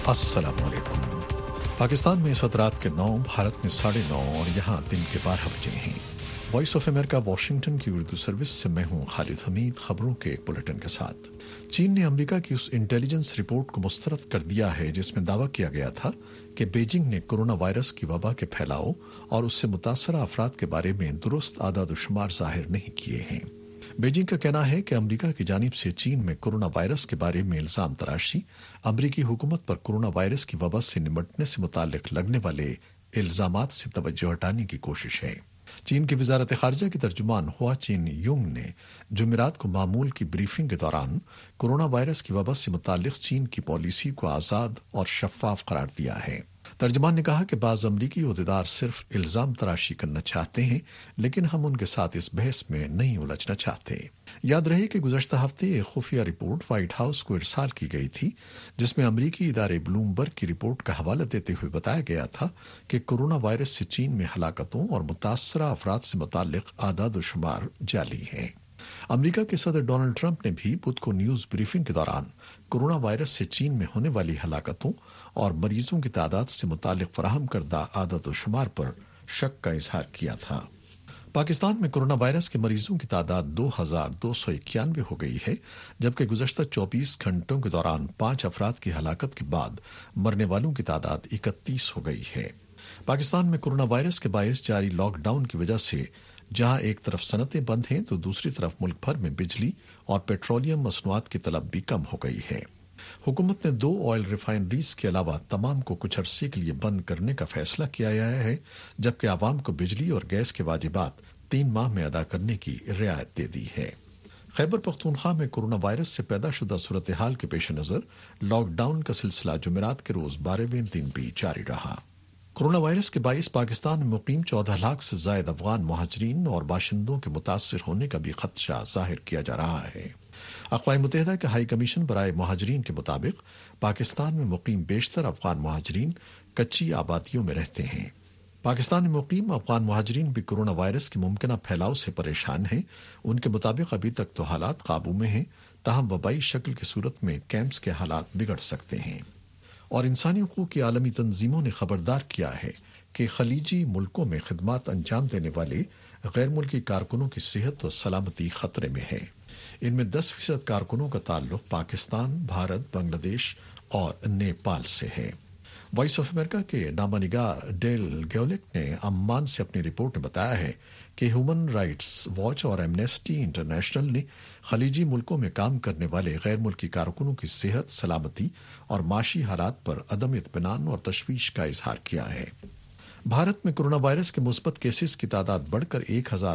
السلام علیکم۔ پاکستان میں اس وقت رات کے 9، بھارت میں 9:30 اور یہاں دن کے 12 بجے ہیں۔ وائس آف امریکہ واشنگٹن کی اردو سروس سے میں ہوں خالد حمید، خبروں کے ایک بلیٹن کے ساتھ۔ چین نے امریکہ کی اس انٹیلیجنس رپورٹ کو مسترد کر دیا ہے جس میں دعویٰ کیا گیا تھا کہ بیجنگ نے کورونا وائرس کی وبا کے پھیلاؤ اور اس سے متاثرہ افراد کے بارے میں درست اعداد و شمار ظاہر نہیں کیے ہیں۔ بیجنگ کا کہنا ہے کہ امریکہ کی جانب سے چین میں کورونا وائرس کے بارے میں الزام تراشی امریکی حکومت پر کورونا وائرس کی وبا سے نمٹنے سے متعلق لگنے والے الزامات سے توجہ ہٹانے کی کوشش ہے۔ چین کی وزارت خارجہ کی ترجمان ہوا چین یونگ نے جمعرات کو معمول کی بریفنگ کے دوران کورونا وائرس کی وبا سے متعلق چین کی پالیسی کو آزاد اور شفاف قرار دیا ہے۔ ترجمان نے کہا کہ بعض امریکی عہدیدار صرف الزام تراشی کرنا چاہتے ہیں، لیکن ہم ان کے ساتھ اس بحث میں نہیں الجھنا چاہتے۔ یاد رہے کہ گزشتہ ہفتے ایک خفیہ رپورٹ وائٹ ہاؤس کو ارسال کی گئی تھی جس میں امریکی ادارے بلومبرگ کی رپورٹ کا حوالہ دیتے ہوئے بتایا گیا تھا کہ کورونا وائرس سے چین میں ہلاکتوں اور متاثرہ افراد سے متعلق اعداد و شمار جعلی ہیں۔ امریکہ کے صدر ڈونلڈ ٹرمپ نے بھی بدھ کو نیوز بریفنگ کے دوران کورونا وائرس سے چین میں ہونے والی ہلاکتوں اور مریضوں کی تعداد سے متعلق فراہم کردہ اعداد و شمار پر شک کا اظہار کیا تھا۔ پاکستان میں کورونا وائرس کے مریضوں کی تعداد 2291 ہو گئی ہے، جبکہ گزشتہ 24 گھنٹوں کے دوران 5 افراد کی ہلاکت کے بعد مرنے والوں کی تعداد 31 ہو گئی ہے۔ پاکستان میں کورونا وائرس کے باعث جاری لاک ڈاؤن کی وجہ سے جہاں ایک طرف صنعتیں بند ہیں تو دوسری طرف ملک بھر میں بجلی اور پیٹرولیم مصنوعات کی طلب بھی کم ہو گئی ہے۔ حکومت نے 2 آئل ریفائنریز کے علاوہ تمام کو کچھ عرصے کے لیے بند کرنے کا فیصلہ کیا ہے، جبکہ عوام کو بجلی اور گیس کے واجبات 3 ماہ میں ادا کرنے کی رعایت دے دی ہے۔ خیبر پختونخوا میں کورونا وائرس سے پیدا شدہ صورتحال کے پیش نظر لاک ڈاؤن کا سلسلہ جمعرات کے روز 12ویں دن بھی جاری رہا۔ کورونا وائرس کے باعث پاکستان میں مقیم 14 لاکھ سے زائد افغان مہاجرین اور باشندوں کے متاثر ہونے کا بھی خدشہ ظاہر کیا جا رہا ہے۔ اقوام متحدہ کے ہائی کمیشن برائے مہاجرین کے مطابق پاکستان میں مقیم بیشتر افغان مہاجرین کچی آبادیوں میں رہتے ہیں۔ پاکستان میں مقیم افغان مہاجرین بھی کورونا وائرس کے ممکنہ پھیلاؤ سے پریشان ہیں۔ ان کے مطابق ابھی تک تو حالات قابو میں ہیں، تاہم وبائی شکل کی صورت میں کیمپس کے حالات بگڑ سکتے ہیں۔ اور انسانی حقوق کی عالمی تنظیموں نے خبردار کیا ہے کہ خلیجی ملکوں میں خدمات انجام دینے والے غیر ملکی کارکنوں کی صحت و سلامتی خطرے میں ہے۔ ان میں 10% کارکنوں کا تعلق پاکستان، بھارت، بنگلہ دیش اور نیپال سے ہے۔ وائس آف امریکہ کے نامہ نگار ڈیل گیولک نے عمان سے اپنی رپورٹ میں بتایا ہے کہ ہیومن رائٹس واچ اور ایمنسٹی انٹرنیشنل نے خلیجی ملکوں میں کام کرنے والے غیر ملکی کارکنوں کی صحت، سلامتی اور معاشی حالات پر عدم اطمینان اور تشویش کا اظہار کیا ہے۔ بھارت میں کورونا وائرس کے مثبت کیسز کی تعداد بڑھ کر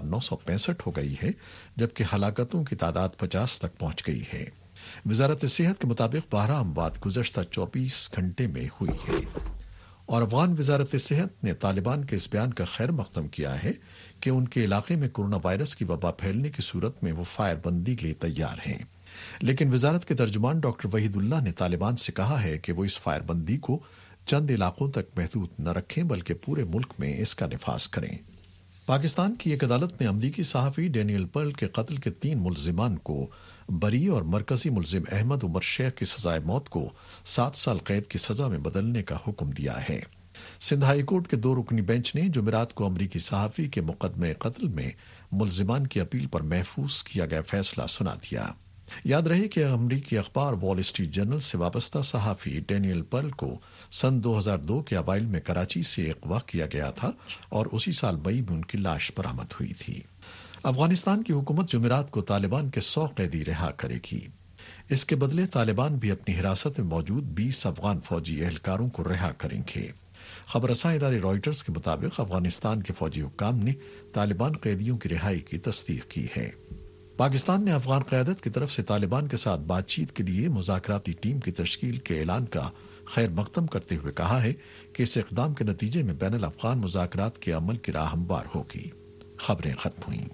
1965 ہو گئی ہے، جبکہ ہلاکتوں کی تعداد 50 تک پہنچ گئی ہے۔ وزارت صحت کے مطابق 12 اموات گزشتہ 24 گھنٹے میں ہوئی ہے۔ اور افغان وزارت صحت نے طالبان کے اس بیان کا خیر مقدم کیا ہے کہ ان کے علاقے میں کورونا وائرس کی وبا پھیلنے کی صورت میں وہ فائر بندی کے لیے تیار ہیں، لیکن وزارت کے ترجمان ڈاکٹر وحید اللہ نے طالبان سے کہا ہے کہ وہ اس فائر بندی کو چند علاقوں تک محدود نہ رکھیں بلکہ پورے ملک میں اس کا نفاذ کریں۔ پاکستان کی ایک عدالت نے امریکی صحافی ڈینیل پرل کے قتل کے 3 ملزمان کو بری اور مرکزی ملزم احمد عمر شیخ کی سزائے موت کو 7 سال قید کی سزا میں بدلنے کا حکم دیا ہے۔ سندھ ہائی کورٹ کے 2 رکنی بینچ نے جمعرات کو امریکی صحافی کے مقدمے قتل میں ملزمان کی اپیل پر محفوظ کیا گیا فیصلہ سنا دیا۔ یاد رہے کہ امریکی اخبار وال اسٹریٹ جرنل سے وابستہ صحافی ڈینیل پرل کو سن 2002 کے اوائل میں کراچی سے اغوا کیا گیا تھا اور اسی سال مئی میں ان کی لاش برآمد ہوئی تھی۔ افغانستان کی حکومت جمعرات کو طالبان کے 100 قیدی رہا کرے گی۔ اس کے بدلے طالبان بھی اپنی حراست میں موجود 20 افغان فوجی اہلکاروں کو رہا کریں گے۔ خبر رساں ادارے رائٹرز کے مطابق افغانستان کے فوجی حکام نے طالبان قیدیوں کی رہائی کی تصدیق کی ہے۔ پاکستان نے افغان قیادت کی طرف سے طالبان کے ساتھ بات چیت کے لیے مذاکراتی ٹیم کی تشکیل کے اعلان کا خیر مقدم کرتے ہوئے کہا ہے کہ اس اقدام کے نتیجے میں بین الافغان مذاکرات کے عمل کی راہ ہموار ہوگی۔ خبریں ختم ہوئیں۔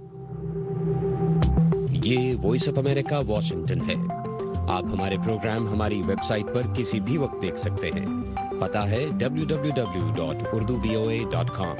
یہ وائس آف امریکہ واشنگٹن ہے۔ آپ ہمارے پروگرام ہماری ویب سائٹ پر کسی بھی وقت دیکھ سکتے ہیں۔ پتہ ہے www.urduvoa.com۔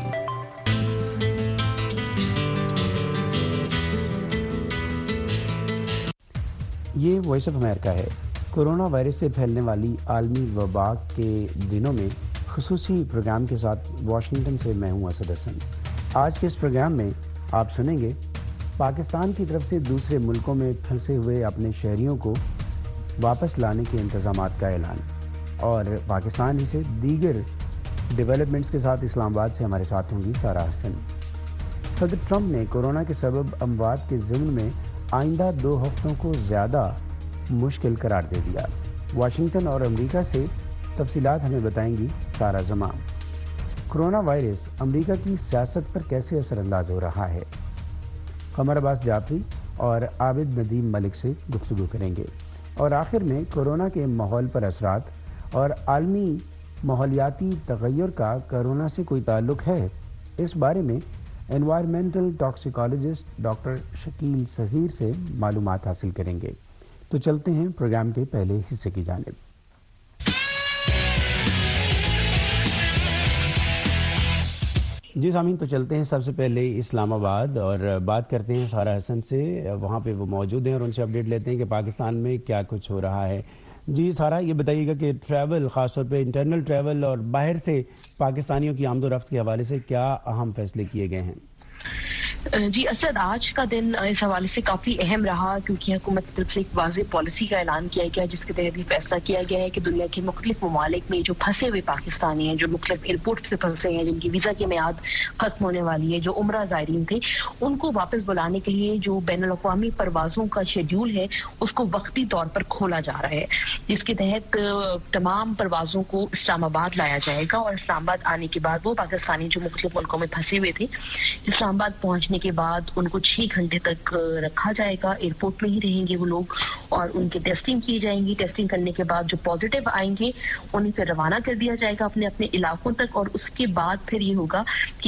یہ وائس آف امریکہ ہے۔ کورونا وائرس سے پھیلنے والی عالمی وبا کے دنوں میں خصوصی پروگرام کے ساتھ واشنگٹن سے میں ہوں اسد حسن۔ آج کے اس پروگرام میں آپ سنیں گے پاکستان کی طرف سے دوسرے ملکوں میں پھنسے ہوئے اپنے شہریوں کو واپس لانے کے انتظامات کا اعلان، اور پاکستان ہی سے دیگر ڈیولپمنٹس کے ساتھ اسلام آباد سے ہمارے ساتھ ہوں گی سارہ حسن۔ صدر ٹرمپ نے کورونا کے سبب اموات کے ضمن میں آئندہ 2 ہفتوں کو زیادہ مشکل قرار دے دیا۔ واشنگٹن اور امریکہ سے تفصیلات ہمیں بتائیں گی سارہ زمان۔ کورونا وائرس امریکہ کی سیاست پر کیسے اثر انداز ہو رہا ہے، قمر عباس جعفری اور عابد ندیم ملک سے گفتگو کریں گے، اور آخر میں کورونا کے ماحول پر اثرات اور عالمی ماحولیاتی تغیر کا کورونا سے کوئی تعلق ہے، اس بارے میں انوائرمنٹل ٹاکسیکالوجسٹ ڈاکٹر شکیل صغیر سے معلومات حاصل کریں گے۔ تو چلتے ہیں پروگرام کے پہلے حصے کی جانب۔ جی سامعین، تو چلتے ہیں سب سے پہلے اسلام آباد اور بات کرتے ہیں سارہ حسن سے، وہاں پہ وہ موجود ہیں اور ان سے اپڈیٹ لیتے ہیں کہ پاکستان میں کیا کچھ ہو رہا ہے۔ جی سارہ، یہ بتائیے گا کہ ٹریول، خاص طور پہ انٹرنل ٹریول اور باہر سے پاکستانیوں کی آمد و رفت کے حوالے سے کیا اہم فیصلے کیے گئے ہیں؟ جی اسد، آج کا دن اس حوالے سے کافی اہم رہا کیونکہ حکومت کی طرف سے ایک واضح پالیسی کا اعلان کیا گیا جس کے تحت یہ فیصلہ کیا گیا ہے کہ دنیا کے مختلف ممالک میں جو پھنسے ہوئے پاکستانی ہیں، جو مختلف ایئرپورٹ پہ پھنسے ہیں، جن کی ویزا کی میعاد ختم ہونے والی ہے، جو عمرہ زائرین تھے، ان کو واپس بلانے کے لیے جو بین الاقوامی پروازوں کا شیڈیول ہے اس کو وقتی طور پر کھولا جا رہا ہے، جس کے تحت تمام پروازوں کو اسلام آباد لایا جائے گا، اور اسلام آباد آنے کے بعد وہ پاکستانی جو مختلف ملکوں میں پھنسے ہوئے تھے، اسلام آباد پہنچنے کے بعد ان کو 6 گھنٹے تک رکھا جائے گا، ایئرپورٹ میں ہی رہیں گے وہ لوگ، اور ان کی ٹیسٹنگ کی جائیں گی۔ ٹیسٹنگ کرنے کے بعد جو پازیٹیو آئیں گے انہیں پھر روانہ کر دیا جائے گا اپنے اپنے علاقوں تک، اور اس کے بعد پھر یہ ہوگا کہ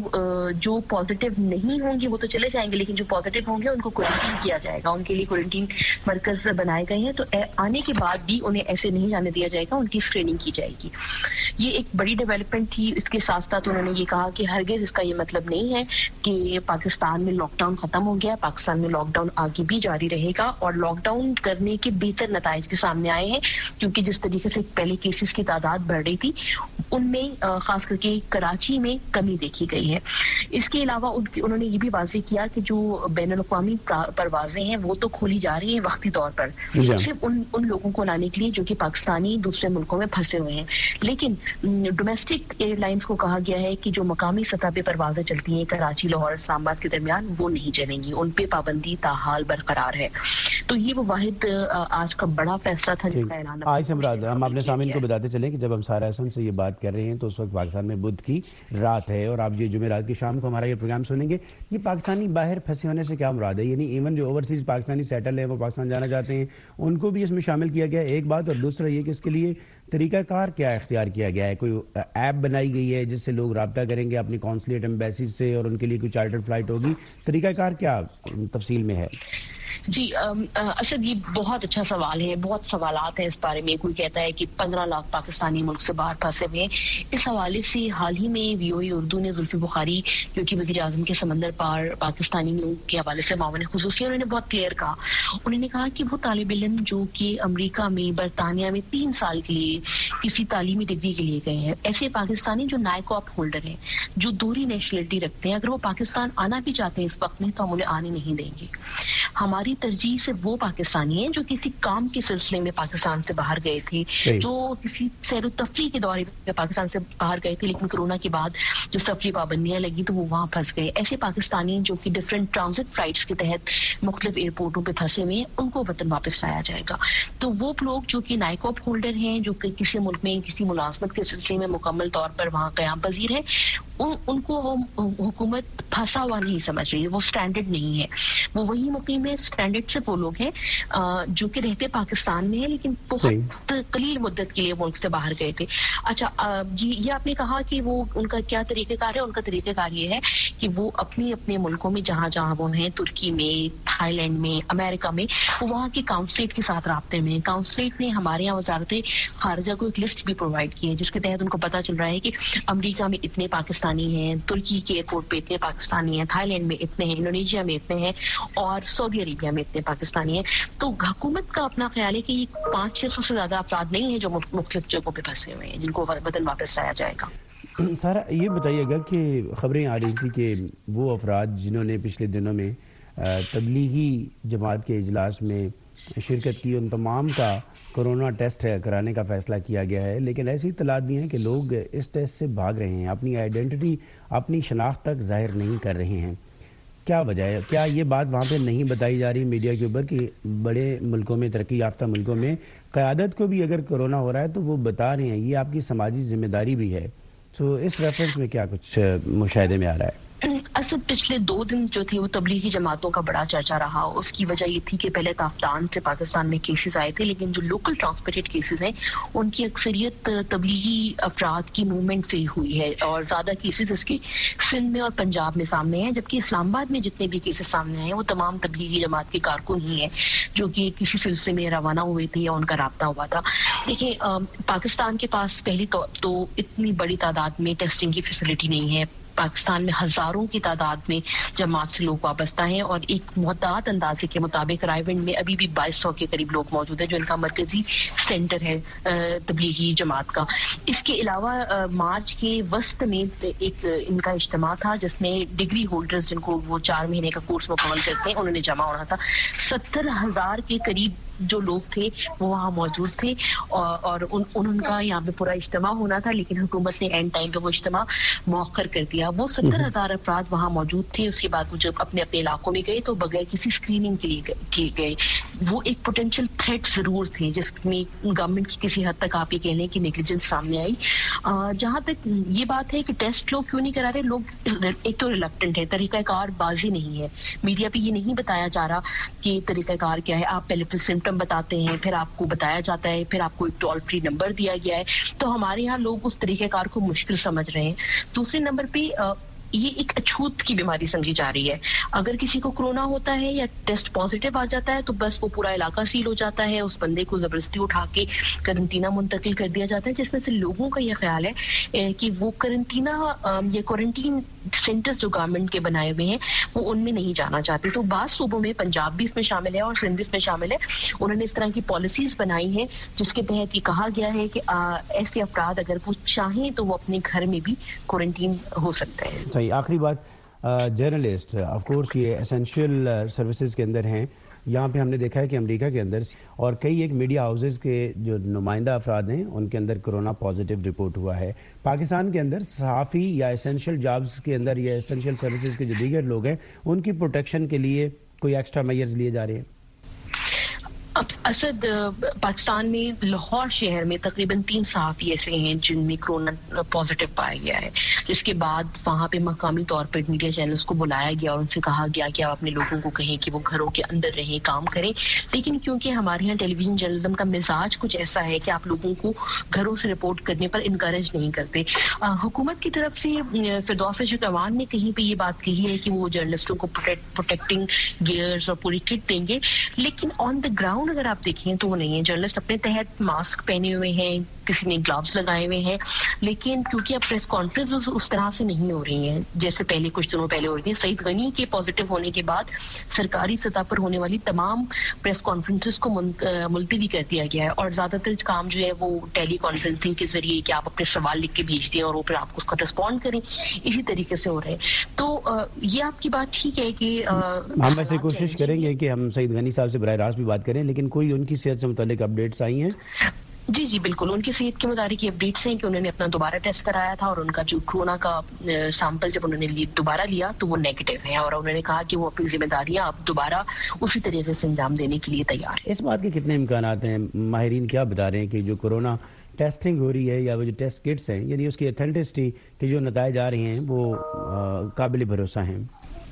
جو پازیٹیو نہیں ہوں گے وہ تو چلے جائیں گے، لیکن جو پازیٹیو ہوں گے ان کو کوارنٹین کیا جائے گا، ان کے لیے کوارنٹین مرکز بنائے گئے ہیں، تو آنے کے بعد بھی انہیں ایسے نہیں جانے دیا جائے گا، ان کی اسکریننگ کی جائے گی۔ یہ ایک بڑی ڈیولپمنٹ تھی۔ اس کے ساتھ ساتھ انہوں نے یہ کہا کہ ہرگز اس کا یہ مطلب نہیں ہے کہ پاکستان میں لاک ڈاؤن ختم ہو گیا، پاکستان میں لاک ڈاؤن آگے بھی جاری رہے گا، اور لاک ڈاؤن کرنے کے بہتر نتائج بھی سامنے آئے ہیں، کیونکہ جس طریقے سے پہلے کیسز کی تعداد بڑھ رہی تھی ان میں خاص کر کے کراچی میں کمی دیکھی گئی ہے۔ اس کے علاوہ انہوں نے یہ بھی واضح کیا کہ جو بین الاقوامی پروازیں ہیں وہ تو کھولی جا رہی ہیں وقتی طور پر، صرف ان لوگوں کو لانے کے لیے جو کہ پاکستانی دوسرے ملکوں میں پھنسے ہوئے ہیں، لیکن ڈومیسٹک ایئر لائنس کو کہا گیا ہے کہ جو مقامی سطح پہ پروازیں چلتی ہیں کراچی، لاہور، اسلام آباد کے درمیان، وہ نہیں چلیں گی، ان پہ پابندی تاحال برقرار ہے۔ تو یہ وہ واحد آج کا بڑا فیصلہ تھا جس کا اعلان آج سے مراد ہم اپنے سامعین کو بتاتے چلیں کہ جب ہم سارہ حسن سے یہ بات کر رہے ہیں تو اس وقت پاکستان میں بدھ کی رات ہے، اور آپ یہ جمعرات کی شام کو ہمارا یہ پروگرام سنیں گے۔ یہ پاکستانی باہر پھنسے ہونے سے کیا مراد ہے؟ یعنی ایون جو اوورسیز پاکستانی سیٹل ہے، وہ پاکستان جانا چاہتے ہیں، ان کو بھی اس میں شامل کیا گیا، ایک بات، اور دوسرا یہ کہ اس کے لیے طریقہ کار کیا اختیار کیا گیا ہے؟ کوئی ایپ بنائی گئی ہے جس سے لوگ رابطہ کریں گے اپنی کونسلیٹ ایمبیسیز سے، اور ان کے لیے کوئی چارٹر فلائٹ ہوگی؟ طریقہ کار کیا تفصیل میں ہے؟ جی اسد، یہ بہت اچھا سوال ہے، بہت سوالات ہیں اس بارے میں۔ کوئی کہتا ہے کہ 15 لاکھ پاکستانی ملک سے باہر پھنسے ہوئے ہیں۔ اس حوالے سے حال ہی میں VOA اردو نے زلفی بخاری جو کہ وزیر اعظم کے سمندر پار پاکستانی لوگوں کے حوالے سے معاون خصوصی، انہوں نے بہت کلیئر کہا، انہوں نے کہا کہ وہ طالب علم جو کہ امریکہ میں، برطانیہ میں 3 سال کے لیے کسی تعلیمی ڈگری کے لیے گئے ہیں، ایسے پاکستانی جو نائکاپ ہولڈر ہیں، جو دوہری نیشنلٹی رکھتے ہیں، اگر وہ پاکستان آنا بھی چاہتے ہیں اس وقت میں تو ہم انہیں آنے نہیں دیں گے۔ ہماری ترجیح سے وہ پاکستانی ہیں جو کسی کام کے سلسلے میں پاکستان سے باہر گئے تھے، جو کسی سیر و تفریح کے دورے میں پاکستان سے باہر گئے تھے، لیکن کورونا کے بعد جو سفری پابندیاں لگی تو وہ وہاں پھنس گئے۔ ایسے پاکستانی جو کہ ڈفرینٹ ٹرانزٹ فلائٹس کے تحت مختلف ایئرپورٹوں پہ پھنسے ہوئے ہیں، ان کو وطن واپس لایا جائے گا۔ تو وہ لوگ جو کہ نائکاپ ہولڈر ہیں، جو کہ کسی ملک میں کسی ملازمت کے سلسلے میں مکمل طور پر وہاں قیام پذیر ہے، ان کو حکومت پھنسا ہوا نہیں سمجھ رہی ہے، وہ اسٹینڈرڈ نہیں ہے، وہ وہی مقیم ہے۔ اسٹینڈرڈ صرف وہ لوگ ہیں جو کہ رہتے پاکستان میں ہیں لیکن بہت قلیل مدت کے لیے ملک سے باہر گئے تھے۔ اچھا جی، یہ آپ نے کہا کہ وہ ان کا کیا طریقہ کار ہے؟ ان کا طریقہ کار یہ ہے کہ وہ اپنے ملکوں میں جہاں جہاں وہ ہیں، ترکی میں، تھائی لینڈ میں، امریکہ میں، وہ وہاں کے کاؤنسلیٹ کے ساتھ رابطے میں۔ کاؤنسلیٹ نے ہمارے یہاں وزارت خارجہ کو ایک لسٹ بھی پرووائڈ کی ہے جس کے تحت ان کو پتا چل رہا ہے کہ امریکہ میں اتنے پاکستانی ہیں، ترکی کے ایئرپورٹ پہ اتنے پاکستانی ہیں، تھائی لینڈ میں اتنے ہیں، انڈونیشیا میں اتنے ہیں، اور سعودی عربیہ दुनिया में इतने पाकिस्तानी हैं, तो हुकूमत का अपना ख्याल है कि ये 500-600 से ज्यादा अफराद नहीं है जो मुख्तलिफ जगहों पे फंसे हुए हैं, जिनको वतन वापस लाया जाएगा। सारा ये बताइएगा कि खबरें आ रही थी कि वो अफराद जिन्होंने पिछले दिनों में तबलीगी जमात के इजलास में शिरकत की, उन तमाम का कोरोना टेस्ट कराने का फैसला किया गया है, लेकिन ऐसी इत्तलात भी हैं कि लोग इस टेस्ट से भाग रहे हैं, अपनी आइडेंटिटी, अपनी शनाख्त तक जाहिर नहीं कर रहे हैं। क्या वजह है? क्या ये बात वहाँ पे नहीं बताई जा रही मीडिया के ऊपर कि बड़े मुल्कों में, तरक्की याफ्ता मुल्कों में क़यादत को भी अगर कोरोना हो रहा है तो वो बता रहे हैं, ये आपकी समाजी जिम्मेदारी भी है। तो इस रेफरेंस में क्या कुछ मुशाहिदे में आ रहा है? असद पिछले 2 दिन जो थे वो तबलीगी जमातों का बड़ा चर्चा रहा। उसकी वजह ये थी कि पहले ताफ्तान से पाकिस्तान में केसेस आए थे, लेकिन जो लोकल ट्रांसमिटेड केसेस हैं उनकी अक्सरियत तबलीगी अफराद की मूवमेंट से हुई है, और ज्यादा केसेस इसके सिंध में और पंजाब में सामने हैं, जबकि इस्लामाबाद में जितने भी केसेस सामने आए वो तमाम तबलीगी जमात के कारकुन ही हैं जो कि किसी सिलसिले में रवाना हुए थे या उनका राब्ता हुआ था। देखिए, पाकिस्तान के पास पहली तो इतनी बड़ी तादाद में टेस्टिंग की फैसिलिटी नहीं है। पाकिस्तान में हजारों की तादाद में जमात से लोग वाबस्ता हैं, और एक मुतअद्दिद अंदाजे के मुताबिक रायविंड में अभी भी 2200 के करीब लोग मौजूद हैं, जो इनका मरकजी सेंटर है तबलीगी जमात का। इसके अलावा मार्च के वस्त में एक इनका इज्तिमा था जिसमें डिग्री होल्डर्स, जिनको वो 4 महीने का कोर्स मुकम्मल करते हैं, उन्होंने जमा होना था। 70,000 के करीब जो लोग थे वो वहाँ मौजूद थे, और उनका यहाँ पे पूरा इज्तिमा होना था, लेकिन हुकूमत ने एंड टाइम पे वो इज्तिमा मौखर कर दिया। वो 70,000 अफराद वहाँ मौजूद थे। उसके बाद वो जब अपने अपने इलाकों में गए तो बगैर किसी स्क्रीनिंग के लिए किए गए। वो एक पोटेंशियल थ्रेट जरूर थे, जिसमें गवर्नमेंट की किसी हद तक आप ये कह लें कि नेग्लिजेंस सामने आई। जहाँ तक ये बात है कि टेस्ट लोग क्यों नहीं करा रहे, लोग एक तो रिलक्टेंट है, तरीकाकार बाजी नहीं है। मीडिया पे ये नहीं बताया जा रहा कि तरीकाकार क्या है। आप पहले फिर सिम्टम बताते हैं, फिर आपको बताया जाता है, फिर आपको एक टोल फ्री नंबर दिया गया है, तो हमारे यहाँ लोग उस तरीकेकार को मुश्किल समझ रहे हैं। दूसरे नंबर पे ये एक अछूत की बीमारी समझी जा रही है। अगर किसी को कोरोना होता है या टेस्ट पॉजिटिव आ जाता है तो बस वो पूरा इलाका सील हो जाता है, उस बंदे को जबरदस्ती उठा के करंटीना मुंतकिल कर दिया जाता है, जिसमें से लोगों का यह ख्याल है कि वो करंटीना या क्वारंटीन सेंटर्स जो गवर्नमेंट के बनाए हुए हैं वो उनमें नहीं जाना चाहते। तो बाद सूबों में, पंजाब भी इसमें शामिल है और सिंध भी इसमें शामिल है, उन्होंने इस तरह की पॉलिसीज बनाई हैं जिसके तहत ये कहा गया है कि ऐसे अफराद अगर वो चाहें तो वो अपने घर में भी क्वारंटीन हो सकते हैं। सही। आखिरी बात, जर्नलिस्ट ऑफ कोर्स ये एसेंशियल सर्विसेज के अंदर हैं। यहाँ पे हमने देखा है कि अमेरिका के अंदर और कई एक मीडिया हाउसेज के जो नुमाइंदा अफराद हैं उनके अंदर कोरोना पॉजिटिव रिपोर्ट हुआ है। पाकिस्तान के अंदर सहाफ़ी या एसेंशियल जॉब्स के अंदर या एसेंशियल सर्विसेज के जो दीगर लोग हैं उनकी प्रोटेक्शन के लिए कोई एक्स्ट्रा मेजर्स लिए जा रहे हैं? अब असद, पाकिस्तान में लाहौर शहर में तकरीबन 3 सहाफ़ी ऐसे हैं जिनमें कोरोना पॉजिटिव पाया गया है, जिसके बाद वहाँ पे मकामी तौर पर मीडिया चैनल्स को बुलाया गया और उनसे कहा गया कि आप अपने लोगों को कहें कि वो घरों के अंदर रहें, काम करें। लेकिन क्योंकि हमारे यहाँ टेलीविजन जर्नलिज्म का मिजाज कुछ ऐसा है कि आप लोगों को घरों से रिपोर्ट करने पर इनकरेज नहीं करते। हुकूमत की तरफ से फिरदौस शहवान ने कहीं पर ये बात कही है कि वो जर्नलिस्टों को प्रोटेक्टिंग गियर्स और पूरी किट देंगे, लेकिन ऑन द ग्राउंड अगर आप देखें तो वो नहीं है। जर्नलिस्ट अपने तहत मास्क पहने हुए हैं, किसी ने ग्लव्स लगाए हुए हैं, लेकिन क्योंकि अब प्रेस कॉन्फ्रेंस उस तरह से नहीं हो रही हैं जैसे पहले कुछ दिनों पहले हो रही थी। सईद गनी के पॉजिटिव होने के बाद सरकारी सतह पर होने वाली तमाम प्रेस कॉन्फ्रेंसेस को मुलतवी कर दिया गया है और ज्यादातर काम जो है वो टेली कॉन्फ्रेंसिंग के जरिए कि आप अपने सवाल लिख के भेज दें और वो फिर आप उसका रिस्पॉन्ड करें, इसी तरीके से हो रहे हैं। तो ये आपकी बात ठीक है कि हम ऐसे कोशिश करेंगे कि हम सईद गनी साहब से बराह रास्त भी बात करें, लेकिन कोई उनकी सेहत से मुतालिक अपडेट्स आई हैं? जी जी बिल्कुल, उनकी सेहत के मुताबिक अपडेट्स हैं कि उन्होंने अपना दोबारा टेस्ट कराया था और उनका जो कोरोना का सैंपल जब उन्होंने दोबारा लिया तो वो नेगेटिव है, और उन्होंने कहा कि वो अपनी जिम्मेदारियां अब दोबारा उसी तरीके से अंजाम देने के लिए तैयार है। इस बात के कितने इम्कानात हैं? माहिरीन क्या बता रहे हैं कि जो कोरोना टेस्टिंग हो रही है या वो जो टेस्ट किट्स हैं, यानी उसकी ऑथेंटिसिटी के जो नताइज आ रहे हैं वो काबिल भरोसा हैं?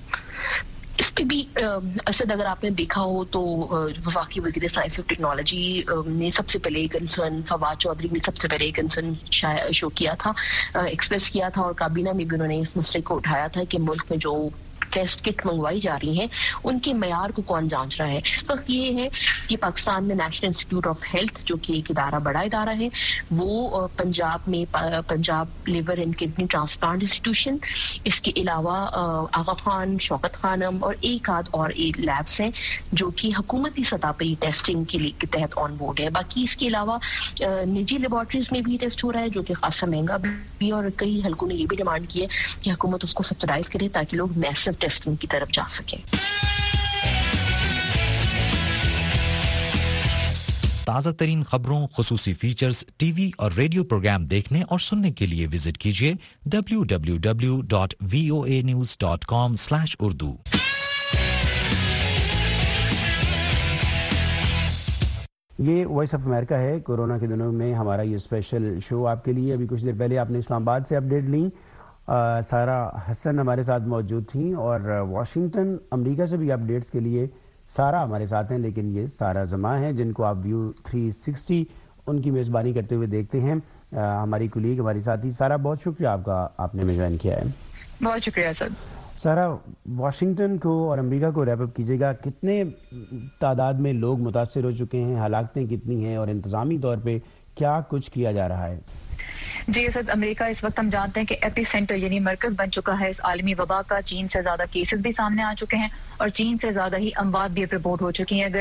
इस पे भी असद, अगर आपने देखा हो तो वफाकी वजीर साइंस और टेक्नोलॉजी ने सबसे पहले कंसर्न, फवाद चौधरी ने सबसे पहले कंसर्न शो किया था, एक्सप्रेस किया था, और काबीना में भी उन्होंने इस मसले को उठाया था कि मुल्क में जो ٹیسٹ کٹ منگوائی جا رہی ہیں ان کے معیار کو کون جانچ رہا ہے. اس وقت یہ ہے کہ پاکستان میں نیشنل انسٹیٹیوٹ آف ہیلتھ جو کہ ایک ادارہ بڑا ادارہ ہے وہ پنجاب میں Punjab liver and kidney transplant institution, اس کے علاوہ آغا خان، شوکت خانم اور ایک آدھ اور لیبس ہیں جو کہ حکومتی سطح پر ٹیسٹنگ کے تحت آن بورڈ ہے. باقی اس کے علاوہ نجی لیبارٹریز میں بھی ٹیسٹ ہو رہا ہے جو کہ خاصا مہنگا بھی، اور کئی حلقوں نے یہ بھی ڈیمانڈ کی ہے کہ حکومت اس کو سبسڈائز کرے تاکہ لوگ میسو ٹیسٹنگ کی طرف جا سکیں. تازہ ترین خبروں، خصوصی فیچرز، ٹی وی اور ریڈیو پروگرام دیکھنے اور سننے کے لیے وزٹ کیجیے www.voanews.com/urdu. یہ وائس آف امریکہ ہے. کورونا کے دنوں میں ہمارا یہ اسپیشل شو آپ کے لیے. ابھی کچھ دیر پہلے آپ نے اسلام آباد سے اپڈیٹ لی. سارا حسن ہمارے ساتھ موجود تھیں، اور واشنگٹن امریکہ سے بھی اپڈیٹس کے لیے سارا ہمارے ساتھ ہیں، لیکن یہ سارا زماں ہیں جن کو آپ ویو 360 ان کی میزبانی کرتے ہوئے دیکھتے ہیں. ہماری کلیگ، ہماری ساتھی سارا، بہت شکریہ آپ کا، آپ نے ہمیں جوائن کیا ہے. بہت شکریہ سر. سارا، واشنگٹن کو اور امریکہ کو ریپ اپ کیجیے گا. کتنے تعداد میں لوگ متاثر ہو چکے ہیں، ہلاکتیں کتنی ہیں، اور انتظامی طور پہ کیا کچھ کیا جا رہا ہے؟ جی اسد، امریکہ اس وقت ہم جانتے ہیں کہ ایپی سینٹر یعنی مرکز بن چکا ہے اس عالمی وبا کا. چین سے زیادہ کیسز بھی سامنے آ چکے ہیں اور چین سے زیادہ ہی اموات بھی رپورٹ ہو چکی ہیں. اگر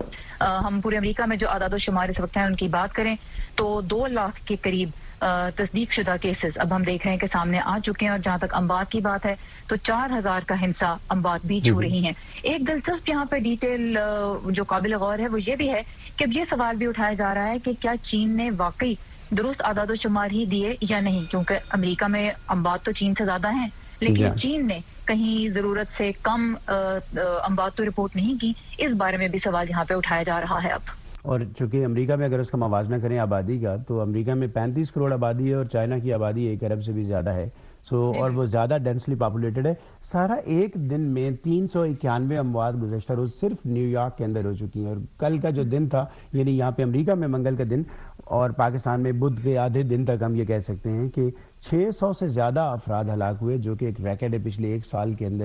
ہم پورے امریکہ میں جو اعداد و شمار اس وقت ہیں ان کی بات کریں تو 2 لاکھ کے قریب تصدیق شدہ کیسز اب ہم دیکھ رہے ہیں کہ سامنے آ چکے ہیں. اور جہاں تک اموات کی بات ہے تو 4000 کا ہنسا اموات بھی چھو رہی ہیں. ایک دلچسپ یہاں پہ ڈیٹیل جو قابل غور ہے وہ یہ بھی ہے کہ اب یہ سوال بھی اٹھایا جا رہا ہے کہ کیا چین نے واقعی درست اعداد و شمار ہی دیے یا نہیں، کیونکہ امریکہ میں اموات تو چین سے زیادہ ہیں لیکن چین نے کہیں ضرورت سے کم اموات تو رپورٹ نہیں کی. اس بارے میں بھی سوال یہاں پہ اٹھایا جا رہا ہے اب. اور چونکہ امریکہ میں اگر اس کا موازنہ کریں آبادی کا تو امریکہ میں 35 کروڑ آبادی ہے اور چائنا کی آبادی 1 ارب سے بھی زیادہ ہے. اور وہ زیادہ ڈینسلی پاپولیٹڈ ہے. سارا ایک دن میں 391 اموات گزشتہ روز صرف نیو یارک کے اندر ہو چکی ہیں. اور کل کا جو دن تھا یعنی یہاں پہ امریکہ میں منگل کا دن اور پاکستان میں بدھ کے آدھے دن تک ہم یہ کہہ سکتے ہیں کہ 600 سے زیادہ افراد ہلاک ہوئے، جو کہ ایک ریکارڈ ہے پچھلے 100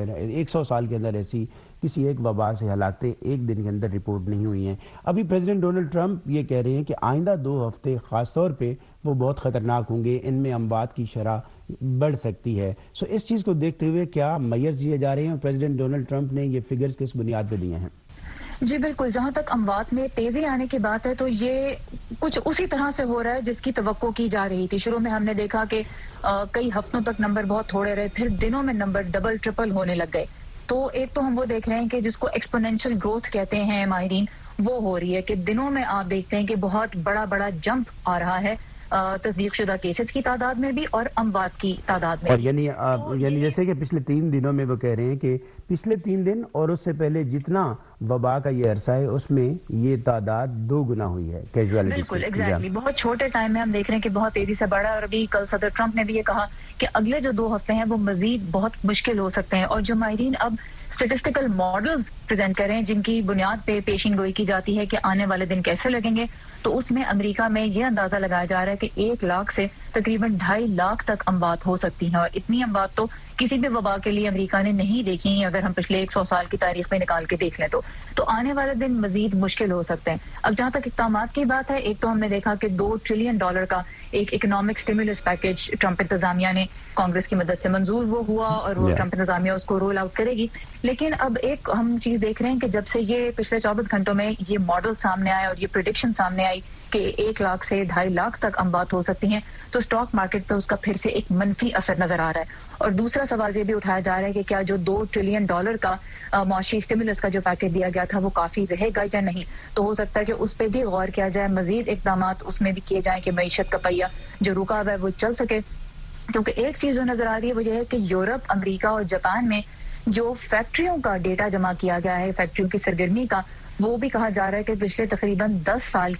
سال کے اندر ایسی کسی ایک وبا سے ہلاکتیں ایک دن کے اندر رپورٹ نہیں ہوئی ہیں. ابھی پریزیڈنٹ ڈونلڈ ٹرمپ یہ کہہ رہے ہیں کہ آئندہ 2 ہفتے خاص طور پہ وہ بہت خطرناک ہوں گے، ان میں اموات کی شرح بڑھ سکتی ہے. اس چیز کو دیکھتے ہوئے کیا میئرز دیے جا رہے ہیں اور پریزیڈنٹ ڈونلڈ ٹرمپ نے یہ فگرز کس بنیاد پہ دیے ہیں؟ جی بالکل، جہاں تک اموات میں تیزی آنے کی بات ہے تو یہ کچھ اسی طرح سے ہو رہا ہے جس کی توقع کی جا رہی تھی. شروع میں ہم نے دیکھا کہ کئی ہفتوں تک نمبر بہت تھوڑے رہے، پھر دنوں میں نمبر ڈبل ٹرپل ہونے لگ گئے. تو ایک تو ہم وہ دیکھ رہے ہیں کہ جس کو ایکسپونینشل گروتھ کہتے ہیں ماہرین، وہ ہو رہی ہے کہ دنوں میں آپ دیکھتے ہیں کہ بہت بڑا جمپ آ رہا ہے تصدیق شدہ کیسز کی تعداد میں بھی اور اموات کی تعداد میں. اور یعنی جیسے کہ پچھلے 3 دنوں میں وہ کہہ رہے ہیں کہ پچھلے 3 دن اور اس سے پہلے جتنا وبا کا یہ عرصہ ہے اس میں یہ تعداد 2 گنا ہوئی ہے کیجوالٹی. بالکل ایگزیکٹلی، بہت چھوٹے ٹائم میں ہم دیکھ رہے ہیں کہ بہت تیزی سے بڑھا. اور ابھی کل صدر ٹرمپ نے بھی یہ کہا کہ اگلے جو 2 ہفتے ہیں وہ مزید بہت مشکل ہو سکتے ہیں. اور جو ماہرین اب اسٹیٹسٹیکل ماڈلز پریزنٹ کریں جن کی بنیاد پہ پیشین گوئی کی جاتی ہے کہ آنے والے دن کیسے لگیں گے، تو اس میں امریکہ میں یہ اندازہ لگایا جا رہا ہے کہ 1 لاکھ سے تقریباً 2.5 لاکھ تک اموات ہو سکتی ہیں. اور اتنی اموات تو کسی بھی وبا کے لیے امریکہ نے نہیں دیکھی اگر ہم پچھلے 100 سال کی تاریخ میں نکال کے دیکھ لیں تو آنے والے دن مزید مشکل ہو سکتے ہیں. اب جہاں تک اقدامات کی بات ہے، ایک تو ہم نے دیکھا کہ $2 ٹریلین کا ایک اکنامک سٹیمولس پیکج ٹرمپ انتظامیہ نے کانگریس کی مدد سے منظور وہ ہوا اور وہ ٹرمپ انتظامیہ اس کو رول آؤٹ کرے گی. لیکن اب ایک ہم چیز دیکھ رہے ہیں کہ جب سے یہ پچھلے 24 گھنٹوں میں یہ ماڈل سامنے آیا اور یہ پریڈکشن سامنے آئی کہ 1 لاکھ سے 2.5 لاکھ تک اموات ہو سکتی ہیں، تو اسٹاک مارکیٹ پہ اس کا پھر سے ایک منفی اثر نظر آ رہا ہے. اور دوسرا سوال یہ بھی اٹھایا جا رہا ہے کہ کیا جو $2 ٹریلین کا معاشی سٹیمولس کا جو پیکج دیا گیا تھا وہ کافی رہے گا یا نہیں. تو ہو سکتا ہے کہ اس پہ بھی غور کیا جائے، مزید اقدامات اس میں بھی کیے جائیں کہ معیشت کا پہیہ جو رکا ہوا ہے وہ چل سکے. کیونکہ ایک چیز جو نظر آ رہی ہے وہ یہ ہے کہ یورپ، امریکہ اور جاپان میں جو فیکٹریوں کا ڈیٹا جمع کیا گیا ہے، فیکٹریوں کی سرگرمی کا، وہ بھی کہا جا رہا ہے کہ پچھلے تقریباً 10 سال کی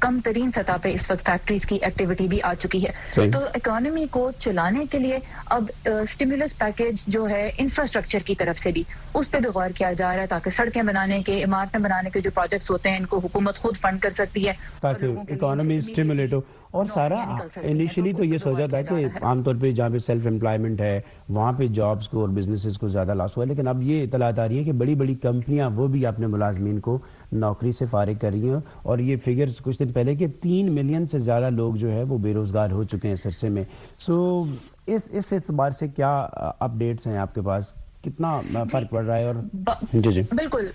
कम तरीन सतह पे इस वक्त फैक्ट्रीज की एक्टिविटी भी आ चुकी है। तो इकोनॉमी को चलाने के लिए अब स्टिमुलस पैकेज जो है इंफ्रास्ट्रक्चर की तरफ से भी उस पर भी गौर किया जा रहा है, ताकि सड़कें बनाने के, इमारतें बनाने के जो प्रोजेक्ट्स होते हैं इनको हुकूमत खुद फंड कर सकती है ताकि इकोनॉमी स्टिमुलेट हो। और सारा इनिशियली तो ये सोचा था कि आमतौर पे जहाँ पे सेल्फ एम्प्लॉयमेंट है वहाँ पे जॉब्स को और बिजनेसेस को ज़्यादा लॉस हुआ है, लेकिन अब ये इतलात आ रही है कि बड़ी बड़ी कंपनियाँ वो भी अपने मुलाजमीन को नौकरी से फारिग कर रही हैं। और ये फिगर्स कुछ दिन पहले कि 3 मिलियन से ज़्यादा लोग जो है वो बेरोज़गार हो चुके हैं इस अरसे में। सो इस एतबार से क्या अपडेट्स हैं आपके पास, कितना फर्क पड़ रहा है? और जी बिल्कुल,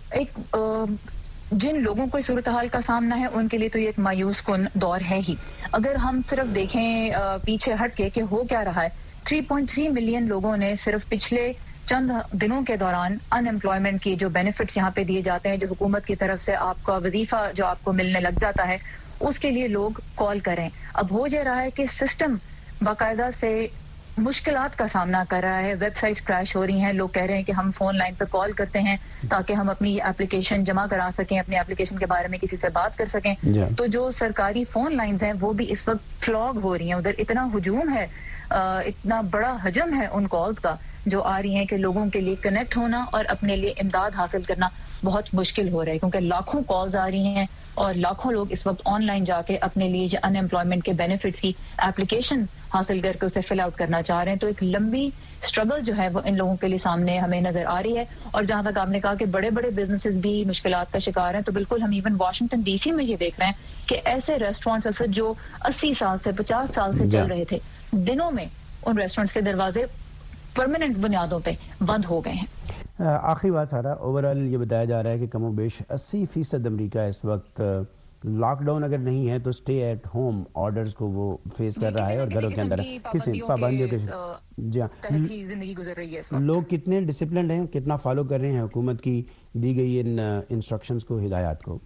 एक जिन लोगों को सूरत हाल का सामना है उनके लिए तो ये एक मायूस कुन दौर है ही। अगर हम सिर्फ देखें पीछे हट के कि हो क्या रहा है, 3.3 मिलियन लोगों ने सिर्फ पिछले चंद दिनों के दौरान अनएम्प्लॉयमेंट की जो बेनिफिट्स यहाँ पे दिए जाते हैं, जो हुकूमत की तरफ से आपका वजीफा जो आपको मिलने लग जाता है, उसके लिए लोग कॉल करें। अब हो जा रहा है कि सिस्टम बाकायदा से मुश्किलात का सामना कर रहा है, वेबसाइट क्रैश हो रही हैं, लोग कह रहे हैं कि हम फोन लाइन पे कॉल करते हैं ताकि हम अपनी एप्लीकेशन जमा करा सकें, अपनी एप्लीकेशन के बारे में किसी से बात कर सकें। तो जो सरकारी फोन लाइंस हैं वो भी इस वक्त फ्लॉग हो रही हैं, उधर इतना हुजूम है, इतना बड़ा हजम है उन कॉल्स का जो आ रही हैं कि लोगों के लिए कनेक्ट होना और अपने लिए इमदाद हासिल करना बहुत मुश्किल हो रहा है, क्योंकि लाखों कॉल्स आ रही हैं और लाखों लोग इस वक्त ऑनलाइन जाके अपने लिए जो अनएम्प्लॉयमेंट के बेनिफिट्स की एप्लीकेशन हासिल करके उसे फिल आउट करना चाह रहे हैं। तो एक लंबी स्ट्रगल जो है वो इन लोगों के लिए सामने हमें नजर आ रही है। और जहां तक आपने कहा कि बड़े बड़े बिजनेसेस भी मुश्किलात का शिकार हैं, तो बिल्कुल हम इवन वाशिंगटन डीसी में ये देख रहे हैं कि ऐसे रेस्टोरेंट्स जो 80 साल से 50 साल से चल रहे थे, दिनों में उन रेस्टोरेंट्स के दरवाजे परमानेंट बुनियादों पे बंद हो गए हैं। आखिरी बात सारा, ओवरऑल ये बताया जा रहा है कि कमो बेश 80% अमेरिका इस वक्त लॉकडाउन अगर नहीं है तो स्टे एट होम ऑर्डर्स को वो फेस कर रहा है और घरों के अंदर किसी पाबंदियों के जी हाँ जिंदगी गुजर रही है। लोग कितने डिसिप्लिन हैं, कितना फॉलो कर रहे हैं हुकूमत की दी गई इन इंस्ट्रक्शंस को, हिदायत को?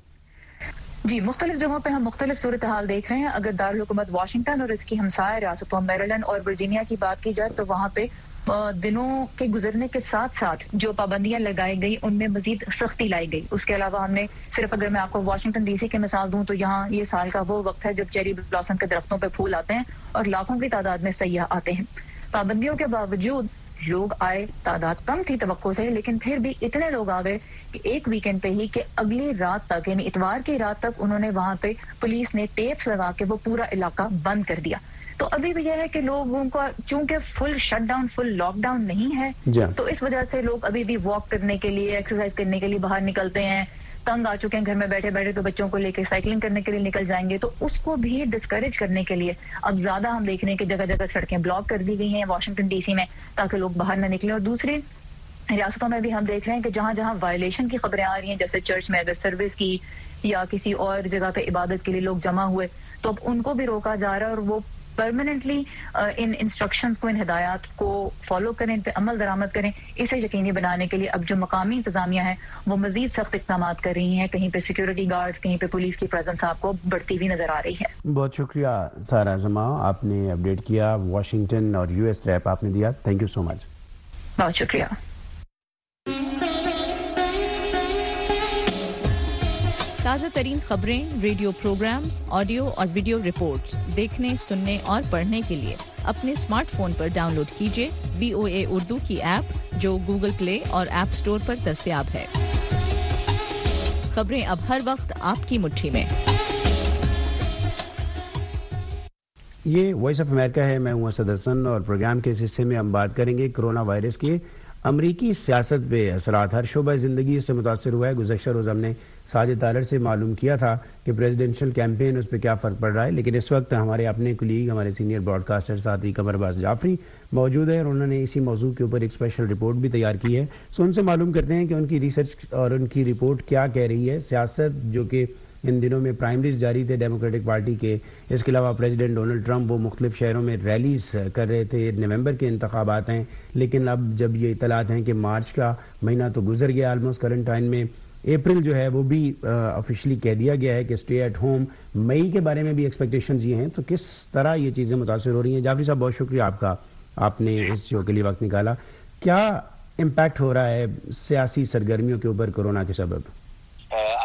जी, मुख्तलिफ जगहों पे हम मुख्तलिफ सूरत हाल देख रहे हैं। अगर दारुल हुकूमत वाशिंगटन और इसकी हमसाया रियासतों मेरीलैंड और वर्जीनिया की बात की जाए तो वहाँ पे दिनों के गुजरने के साथ साथ जो पाबंदियां लगाई गई उनमें मजीद सख्ती लाई गई। उसके अलावा हमने सिर्फ, अगर मैं आपको वाशिंगटन डीसी की मिसाल दूं तो यहाँ ये साल का वो वक्त है जब चेरी ब्लॉसम के दरख्तों पे फूल आते हैं और लाखों की तादाद में सयाह आते हैं। पाबंदियों के बावजूद लोग आए, तादाद कम थी तवक्को से, लेकिन फिर भी इतने लोग आ गए कि एक वीकेंड पे ही कि अगली रात तक, यानी इतवार की रात तक उन्होंने वहां पे पुलिस ने टेप्स लगा के वो पूरा इलाका बंद कर दिया। तो अभी भी यह है कि लोगों का चूंकि फुल शटडाउन, फुल लॉकडाउन नहीं है, तो इस वजह से लोग अभी भी वॉक करने के लिए, एक्सरसाइज करने के लिए बाहर निकलते हैं। तंग आ चुके हैं घर में बैठे बैठे, तो बच्चों को लेकर साइकिलिंग करने के लिए निकल जाएंगे। तो उसको भी डिस्करेज करने के लिए अब ज्यादा हम देख रहे हैं कि जगह जगह सड़कें ब्लॉक कर दी गई हैं वाशिंगटन डीसी में, ताकि लोग बाहर न निकलें। और दूसरी रियासतों में भी हम देख रहे हैं कि जहां जहां वायलेशन की खबरें आ रही हैं, जैसे चर्च में अगर सर्विस की या किसी और जगह पे इबादत के लिए लोग जमा हुए, तो अब उनको भी रोका जा रहा है और वो परमानेंटली इन इंस्ट्रक्शंस को, इन हिदायत को फॉलो करें, इन पे अमल दरामद करें। इसे यकीनी बनाने के लिए अब जो मकामी इंतजामिया है वो मजीद सख्त इक़दाम कर रही हैं। कहीं पे सिक्योरिटी गार्ड्स, कहीं पे पुलिस की प्रेजेंस आपको बढ़ती हुई नजर आ रही है। बहुत शुक्रिया सारा जमा, आपने अपडेट किया, वाशिंगटन और यूएस रैप आपने दिया, थैंक यू सो मच। बहुत शुक्रिया। ताज़ा तरीन खबरें, रेडियो प्रोग्राम्स, ऑडियो और वीडियो रिपोर्ट्स देखने, सुनने और पढ़ने के लिए अपने स्मार्टफोन पर डाउनलोड कीजिए VOA उर्दू की ऐप, जो गूगल प्ले और ऐप स्टोर पर दस्तयाब है। खबरें अब हर वक्त आपकी मुट्ठी में। ये वॉइस ऑफ अमेरिका है, मैं हूं असद हसन और प्रोग्राम के इस हिस्से में हम बात करेंगे कोरोना वायरस के अमरीकी सियासत पे असरात। हर शोबा ज़िंदगी इससे मुतासर हुआ है। गुज़श्ता रोज़ हमने साजिद तालर से मालूम किया था कि प्रेसिडेंशियल कैंपेन उस पर क्या फ़र्क पड़ रहा है, लेकिन इस वक्त हमारे अपने कुलीग, हमारे सीनियर ब्रॉडकास्टर साथी कमर अब्बास जाफरी मौजूद है और उन्होंने इसी मौजू के ऊपर एक स्पेशल रिपोर्ट भी तैयार की है। सो उनसे मालूम करते हैं कि उनकी रिसर्च और उनकी रिपोर्ट क्या कह रही है। सियासत जो कि इन दिनों में प्राइमरीज जारी थे डेमोक्रेटिक पार्टी के, इसके अलावा प्रेसिडेंट डोनाल्ड ट्रंप वो मुख्तलिफ शहरों में रैलीज कर रहे थे। नवंबर के इंतखाबात हैं, लेकिन अब जब ये इतलात हैं कि मार्च का महीना तो गुजर गया ऑलमोस्ट क्वारंटाइन में, अप्रैल जो है वो भी ऑफिशियली कह दिया गया है कि स्टे एट होम। मई के बारे में भी एक्सपेक्टेशंस ये हैं, तो किस तरह ये चीज़ें मुतासर हो रही हैं? जाफरी साहब, बहुत शुक्रिया आपका, आपने इस शो के लिए वक्त निकाला। क्या इम्पैक्ट हो रहा है सियासी सरगर्मियों के ऊपर कोरोना के सबब? आसमा साहब,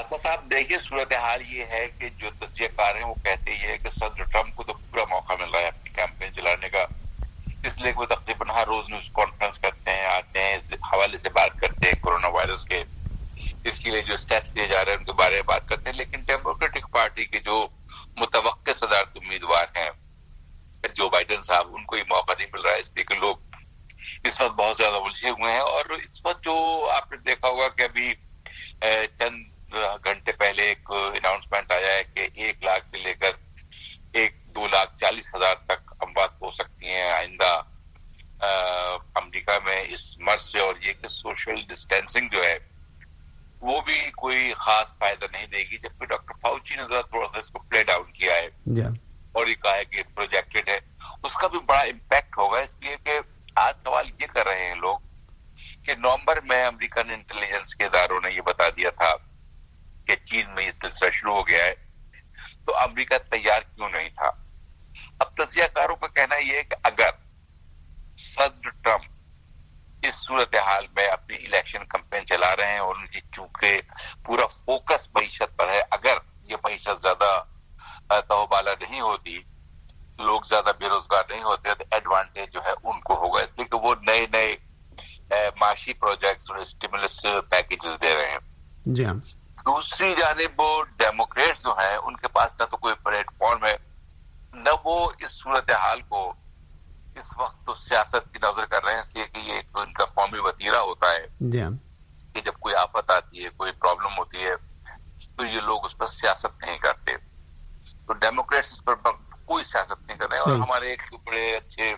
अब देखिए सूरत हाल ये है कि जो तज्जियाकार हैं वो कहते ही है कि सदर ट्रंप को तो पूरा मौका मिल रहा है अपनी कैंपेन चलाने का, इसलिए वो तकरीबन हर रोज न्यूज कॉन्फ्रेंस करते हैं, आते हैं, इस हवाले से बात करते हैं कोरोना वायरस के, इसके लिए जो स्टेप्स दिए जा रहे हैं उनके बारे में बात करते हैं। लेकिन डेमोक्रेटिक पार्टी के जो मुतवक्के सदारत उम्मीदवार हैं जो बाइडेन साहब, उनको ये मौका नहीं मिल रहा है, इसलिए कि लोग इस वक्त बहुत ज्यादा उलझे हुए हैं। और इस वक्त जो आपने देखा होगा कि अभी चंद घंटे पहले एक अनाउंसमेंट आया है कि 1 लाख से लेकर 2,40,000 तक अमवात हो सकती हैं आइंदा अमेरिका में इस मर्ज से, और ये कि सोशल डिस्टेंसिंग जो है वो भी कोई खास फायदा नहीं देगी, जबकि डॉक्टर फाउची ने थोड़ा सा इसको प्ले डाउन किया है और ये कहा है कि प्रोजेक्टेड है, उसका भी बड़ा इम्पैक्ट होगा। इसलिए कि आज सवाल ये कर रहे हैं लोग कि नवंबर में अमेरिकन इंटेलिजेंस के इदारों ने ये बता दिया था कि चीन में ये सिलसिला शुरू हो गया है, तो अमेरिका तैयार क्यों नहीं था। अब तज्जियाकारों का कहना यह है कि अगर सदर ट्रंप इस सूरत हाल में अपनी इलेक्शन कैंपेन चला रहे हैं और उनकी चूंकि पूरा फोकस मईशत पर है, अगर ये मईशत ज्यादा तहबाला नहीं होती, लोग ज्यादा बेरोजगार नहीं होते, तो एडवांटेज जो है उनको होगा, इसलिए कि वो नए नए माशी प्रोजेक्ट्स और स्टिमुलस पैकेजेस दे रहे हैं। जी हाँ। दूसरी जानिब वो डेमोक्रेट्स जो हैं उनके पास ना तो कोई प्लेटफॉर्म है, न वो इस सूरत हाल को इस वक्त तो सियासत की नजर कर रहे हैं, इसलिए कि ये तो इनका कौमी वतीरा होता है कि जब कोई आफत आती है, कोई प्रॉब्लम होती है, तो ये लोग उस पर सियासत नहीं करते। तो डेमोक्रेट्स इस पर कोई सियासत नहीं कर रहे हैं। और हमारे एक बड़े अच्छे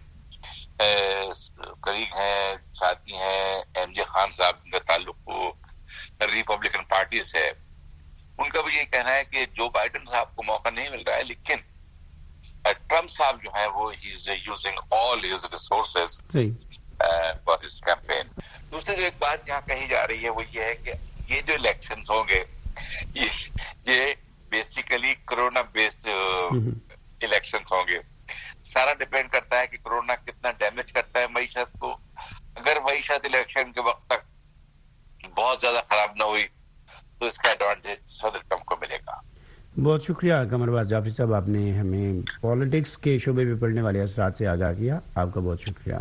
कलीग हैं, साथी हैं, एमजे खान साहब, जिनका ताल्लुक रिपब्लिकन पार्टी से है, उनका भी ये कहना है कि जो बाइडेन साहब को मौका नहीं मिल रहा है, लेकिन ट्रंप साहब जो है वो ही is using all his resources for his campaign. दूसरी जो एक बात यहाँ कही जा रही है वो ये है कि ये जो इलेक्शंस होंगे ये बेसिकली कोरोना बेस्ड इलेक्शंस होंगे। सारा डिपेंड करता है कि कोरोना कितना डैमेज करता है मईशत को। अगर मईशत इलेक्शन के वक्त तक बहुत ज्यादा खराब ना हुई तो इसका एडवांटेज सदर ट्रंप को मिलेगा। बहुत शुक्रिया कमरबाज जाफरी साहब, आपने हमें पॉलिटिक्स के शोबे में पड़ने वाले असरात से आगाह किया, आपका बहुत शुक्रिया।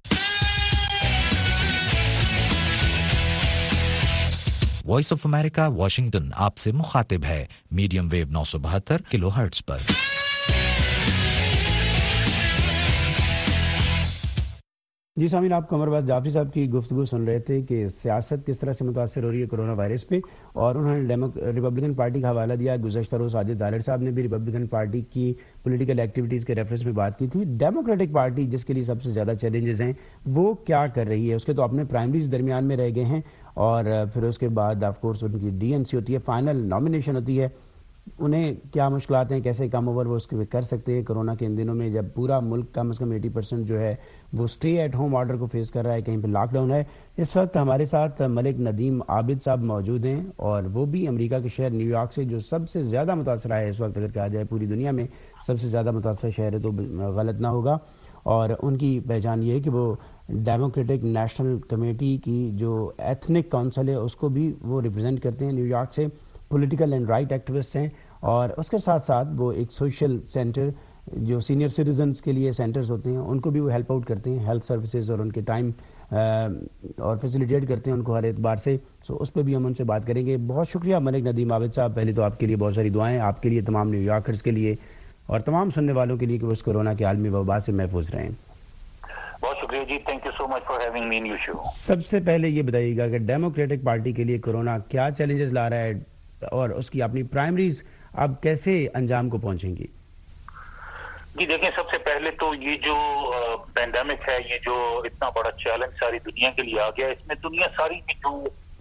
वॉइस ऑफ अमेरिका वाशिंगटन आपसे मुखातिब है मीडियम वेव 972 किलोहर्ट्ज पर। जी सामीन, आप कमरबाज जाफरी साहब की गुफ्तगू सुन रहे थे कि सियासत किस तरह से मुतासर हो रही है कोरोना वायरस पे, और उन्होंने रिपब्लिकन पार्टी का हवाला दिया। गुज़श्ता रोज़ साजिद दालर साहब ने भी रिपब्लिकन पार्टी की पॉलिटिकल एक्टिविटीज़ के रेफरेंस में बात की थी। डेमोक्रेटिक पार्टी जिसके लिए सबसे ज़्यादा चैलेंजेस हैं वो क्या कर रही है, उसके तो अपने प्राइमरीज दरमियान में रह गए हैं, और फिर उसके बाद ऑफ कोर्स उनकी डीएनसी होती है, फाइनल नॉमिनेशन होती है, उन्हें क्या मुश्किलात हैं, कैसे कम ओवर वो उसके कर सकते हैं कोरोना के इन दिनों में जब पूरा मुल्क कम से कम 80% जो है वो स्टे एट होम ऑर्डर को फेस कर रहा है, कहीं पे लॉकडाउन है। इस वक्त हमारे साथ मलिक नदीम आबिद साहब मौजूद हैं, और वो भी अमेरिका के शहर न्यूयॉर्क से, जो सबसे ज़्यादा मुतासर है इस वक्त, अगर कहा जाए पूरी दुनिया में सबसे ज़्यादा मुतासर शहर है तो गलत ना होगा। और उनकी पहचान ये है कि वो डेमोक्रेटिक नेशनल कमेटी की जो एथनिक काउंसिल है उसको भी वो रिप्रेजेंट करते हैं न्यूयॉर्क से, पॉलिटिकल एंड राइट एक्टिविस्ट हैं, और उसके साथ साथ वो एक सोशल सेंटर जो सीनियर सिटीजन्स के लिए सेंटर्स होते हैं उनको भी वो हेल्प आउट करते हैं, हेल्थ सर्विसेज और उनके टाइम और फैसिलिटेट करते हैं उनको हर एतबार से। सो उस पर भी हम उनसे बात करेंगे। बहुत शुक्रिया मलिक नदीम आबिद साहब, पहले तो आपके लिए बहुत सारी दुआएं, आपके लिए, तमाम न्यूयॉर्कर्स के लिए और तमाम सुनने वालों के लिए कि वो इस कोरोना के आलमी वबा से महफूज रहें। बहुत शुक्रिया जी, thank you so much for having me in your show. सबसे पहले ये बताइएगा कि डेमोक्रेटिक पार्टी के लिए कोरोना क्या चैलेंजेस ला रहा है, और उसकी अपनी प्राइमरीज अब कैसे अंजाम को पहुंचेंगी? जी देखिए, सबसे पहले तो ये जो पैंडेमिक है, ये जो इतना बड़ा चैलेंज सारी दुनिया के लिए आ गया, इसमें दुनिया सारी की जो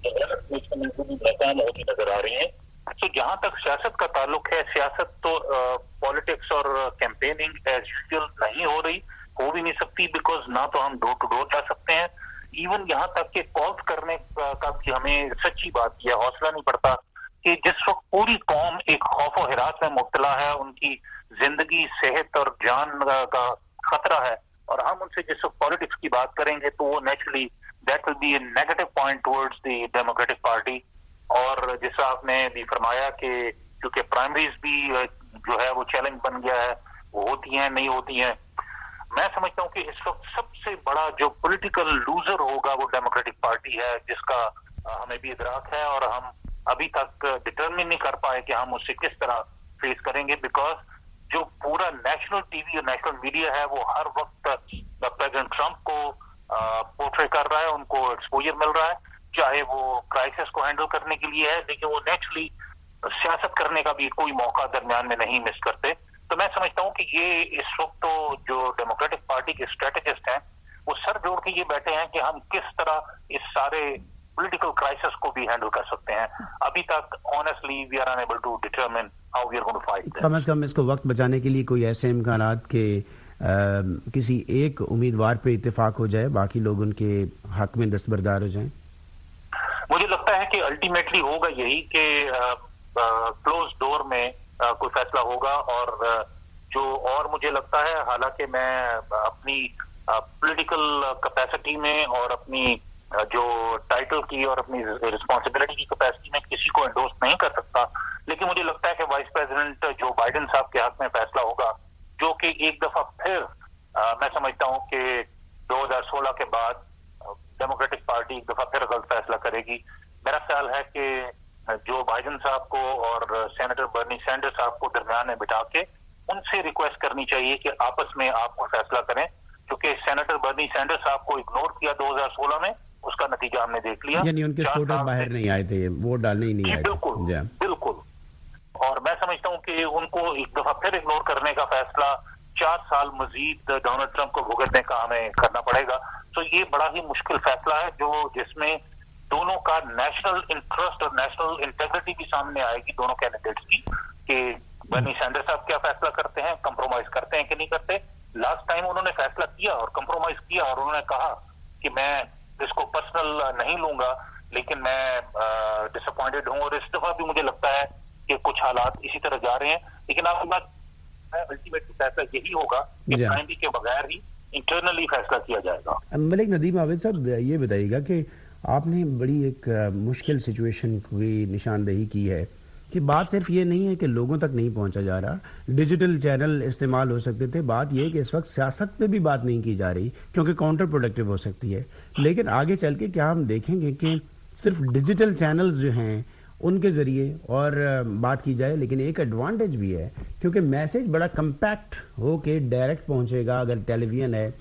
नाकाम होती नजर आ रही है। तो जहां तक सियासत का ताल्लुक है, सियासत तो पॉलिटिक्स और कैंपेनिंग एज यूजुअल नहीं हो रही, हो भी नहीं सकती, बिकॉज ना तो हम डोर टू डोर जा सकते हैं, इवन यहाँ तक कि कॉल्स करने का भी हमें सच्ची बात यह हौसला नहीं पड़ता कि जिस वक्त पूरी कौम एक खौफ और हिरास में मुब्तला है, उनकी जिंदगी, सेहत और जान का खतरा है, और हम उनसे जिस वक्त पॉलिटिक्स की बात करेंगे तो वो naturally that will be a negative point towards the Democratic party. اور جیسا آپ نے بھی فرمایا کہ کیونکہ پرائمریز بھی جو ہے وہ چیلنج بن گیا ہے، وہ ہوتی ہیں نہیں ہوتی ہیں. میں سمجھتا ہوں کہ اس وقت سب سے بڑا جو پولیٹیکل لوزر ہوگا وہ ڈیموکریٹک پارٹی ہے، جس کا ہمیں بھی ادراک ہے اور ہم ابھی تک ڈٹرمن نہیں کر پائے کہ ہم اس سے کس طرح فیس کریں گے. بیکاز جو پورا نیشنل ٹی وی اور نیشنل میڈیا ہے وہ ہر وقت پریزیڈنٹ ٹرمپ کو پورٹری کر رہا ہے، ان کو ایکسپوجر مل رہا ہے، چاہے وہ کرائسس کو ہینڈل کرنے کے لیے ہے، لیکن وہ نیچرلی سیاست کرنے کا بھی کوئی موقع درمیان میں نہیں مس کرتے. تو میں سمجھتا ہوں کہ یہ اس وقت تو جو ڈیموکریٹک پارٹی کے اسٹریٹجسٹ ہیں وہ سر جوڑ کے یہ بیٹھے ہیں کہ ہم کس طرح اس سارے پولیٹیکل کرائسس کو بھی ہینڈل کر سکتے ہیں. ابھی تک honestly we are unable to determine how we are going to fight. کم از کم اس کو وقت بچانے کے لیے کوئی ایسے امکانات کہ کسی ایک امیدوار پہ اتفاق ہو جائے، باقی لوگ ان کے حق میں دستبردار ہو جائیں. مجھے لگتا ہے کہ الٹیمیٹلی ہوگا یہی کہ کلوز ڈور میں کوئی فیصلہ ہوگا. اور مجھے لگتا ہے، حالانکہ میں اپنی پولیٹیکل کیپیسٹی میں اور اپنی جو ٹائٹل کی اور اپنی رسپانسبلٹی کی کیپیسٹی میں کسی کو انڈورس نہیں کر سکتا، لیکن مجھے لگتا ہے کہ وائس پریزیڈنٹ جو بائیڈن صاحب کے حق میں فیصلہ ہوگا، جو کہ ایک دفعہ پھر میں سمجھتا ہوں کہ 2016 کے بعد ڈیموکریٹک پارٹی ایک دفعہ پھر غلط فیصلہ کرے گی. میرا خیال ہے کہ جو بائیڈن صاحب کو اور سینیٹر برنی سینڈرز صاحب کو درمیان میں بٹھا کے ان سے ریکویسٹ کرنی چاہیے کہ آپس میں آپ کو فیصلہ کریں، کیونکہ سینیٹر برنی سینڈرز صاحب کو اگنور کیا 2016 میں، اس کا نتیجہ ہم نے دیکھ لیا. یعنی ان کے سپورٹر باہر نہیں آئے تھے، ووٹ ڈالنے ہی نہیں آئے. بالکل. اور میں سمجھتا ہوں کہ ان کو ایک دفعہ پھر اگنور کرنے کا فیصلہ 4 سال مزید ڈونلڈ ٹرمپ کو بھگتنے کا ہمیں کرنا پڑے گا. تو یہ بڑا ہی مشکل فیصلہ ہے جس میں دونوں کا نیشنل انٹرسٹ اور نیشنل انٹیگریٹی بھی سامنے آئے گی دونوں کینڈیڈیٹس کی، کہ برنی سینڈرز صاحب کیا فیصلہ کرتے ہیں، کمپرومائز کرتے ہیں کہ نہیں کرتے. لاسٹ ٹائم انہوں نے فیصلہ کیا اور کمپرومائز کیا، اور انہوں نے کہا کہ میں اس کو پرسنل نہیں لوں گا، لیکن میں ڈس اپوائنٹڈ ہوں. اور اس دفعہ بھی مجھے لگتا ہے کہ کچھ حالات اسی طرح جا رہے ہیں. لیکن آپ الٹیمیٹلی فیصلہ یہی ہوگا کہ پرائمری کے بغیر ہی انٹرنلی فیصلہ کیا جائے گا. ملک ندیم عابد صاحب، یہ بتائیے گا کہ آپ نے بڑی ایک مشکل سچویشن کی نشاندہی کی ہے کہ بات صرف یہ نہیں ہے کہ لوگوں تک نہیں پہنچا جا رہا، ڈیجیٹل چینل استعمال ہو سکتے تھے. بات یہ ہے کہ اس وقت سیاست پہ بھی بات نہیں کی جا رہی کیونکہ کاؤنٹر پروڈکٹیو ہو سکتی ہے. لیکن آگے چل کے کیا ہم دیکھیں گے کہ صرف ڈیجیٹل چینلز جو ہیں ان کے ذریعے اور بات کی جائے؟ لیکن ایک ایڈوانٹیج بھی ہے کیونکہ میسج بڑا کمپیکٹ ہو کے ڈائریکٹ پہنچے گا. اگر ٹیلی ویژن ہے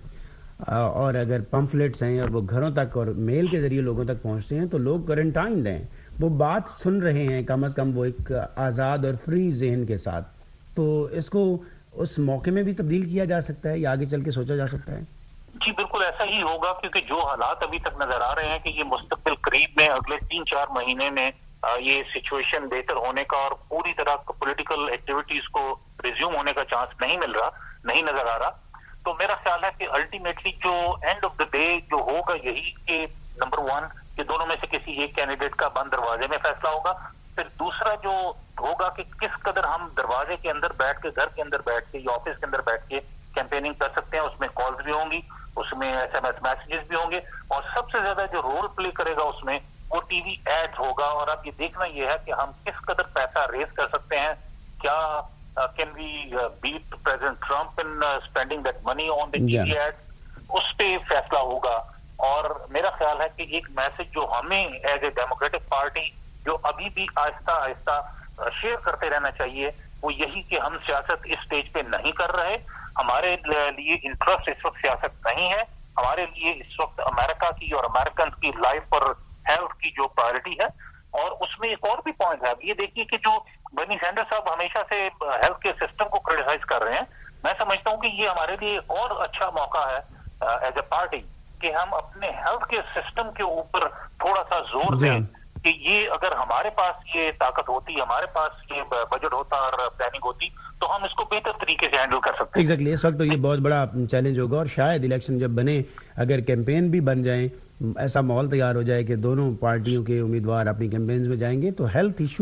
اور اگر پمفلیٹس ہیں اور وہ گھروں تک اور میل کے ذریعے لوگوں تک پہنچتے ہیں تو لوگ کوارنٹائنڈ ہیں، وہ بات سن رہے ہیں کم از کم وہ ایک آزاد اور فری ذہن کے ساتھ. تو اس کو اس موقع میں بھی تبدیل کیا جا سکتا ہے یا آگے چل کے سوچا جا سکتا ہے؟ جی بالکل ایسا ہی ہوگا، کیونکہ جو حالات ابھی تک نظر آ رہے ہیں کہ یہ مستقبل قریب میں اگلے 3-4 مہینے میں یہ سچویشن بہتر ہونے کا اور پوری طرح پولیٹیکل ایکٹیویٹیز کو ریزیوم ہونے کا چانس نہیں مل رہا، نہیں نظر آ رہا. تو میرا خیال ہے کہ الٹیمیٹلی جو اینڈ آف دا ڈے جو ہوگا یہی کہ نمبر 1 کہ دونوں میں سے کسی ایک کینڈیڈیٹ کا بند دروازے میں فیصلہ ہوگا. پھر دوسرا جو ہوگا کہ کس قدر ہم دروازے کے اندر بیٹھ کے، گھر کے اندر بیٹھ کے یا آفس کے اندر بیٹھ کے کیمپیننگ کر سکتے ہیں. اس میں کالز بھی ہوں گی، اس میں SMS میسیجز بھی ہوں گے، اور سب سے زیادہ جو رول پلے کرے گا اس میں وہ ٹی وی ایڈ ہوگا. اور اب یہ دیکھنا یہ ہے کہ ہم کس قدر پیسہ ریز کر سکتے ہیں. کیا can we beat President Trump in spending that money on the TV ads؟ اس پہ فیصلہ ہوگا. اور میرا خیال ہے کہ ایک میسج جو ہمیں ایز اے ڈیموکریٹک پارٹی جو ابھی بھی آہستہ آہستہ شیئر کرتے رہنا چاہیے وہ یہی کہ ہم سیاست اس سٹیج پہ نہیں کر رہے. ہمارے لیے انٹرسٹ اس وقت سیاست نہیں ہے. ہمارے لیے اس وقت امریکہ کی اور امریکنز کی لائف اور ہیلتھ کی جو پرائرٹی ہے. اور اس میں ایک اور بھی پوائنٹ ہے. یہ دیکھیے کہ جو برنی سینڈرز صاحب ہمیشہ سے ہیلتھ کے سسٹم کو کریٹیسائز کر رہے ہیں، میں سمجھتا ہوں کہ یہ ہمارے لیے ایک اور اچھا موقع ہے ایز اے پارٹی کہ ہم اپنے ہیلتھ کے سسٹم کے اوپر تھوڑا سا زور دیں کہ یہ اگر ہمارے پاس یہ طاقت ہوتی، ہمارے پاس یہ بجٹ ہوتا اور پلاننگ ہوتی تو ہم اس کو بہتر طریقے سے ہینڈل کر سکتے ہیں. ایگزیکٹلی. اس وقت تو یہ بہت بڑا چیلنج ہوگا اور شاید الیکشن جب بنے، اگر کیمپین بھی بن جائیں، ایسا ماحول تیار ہو جائے کہ دونوں پارٹیوں کے امیدوار اپنی کیمپینز میں جائیں گے تو ہیلتھ ایشو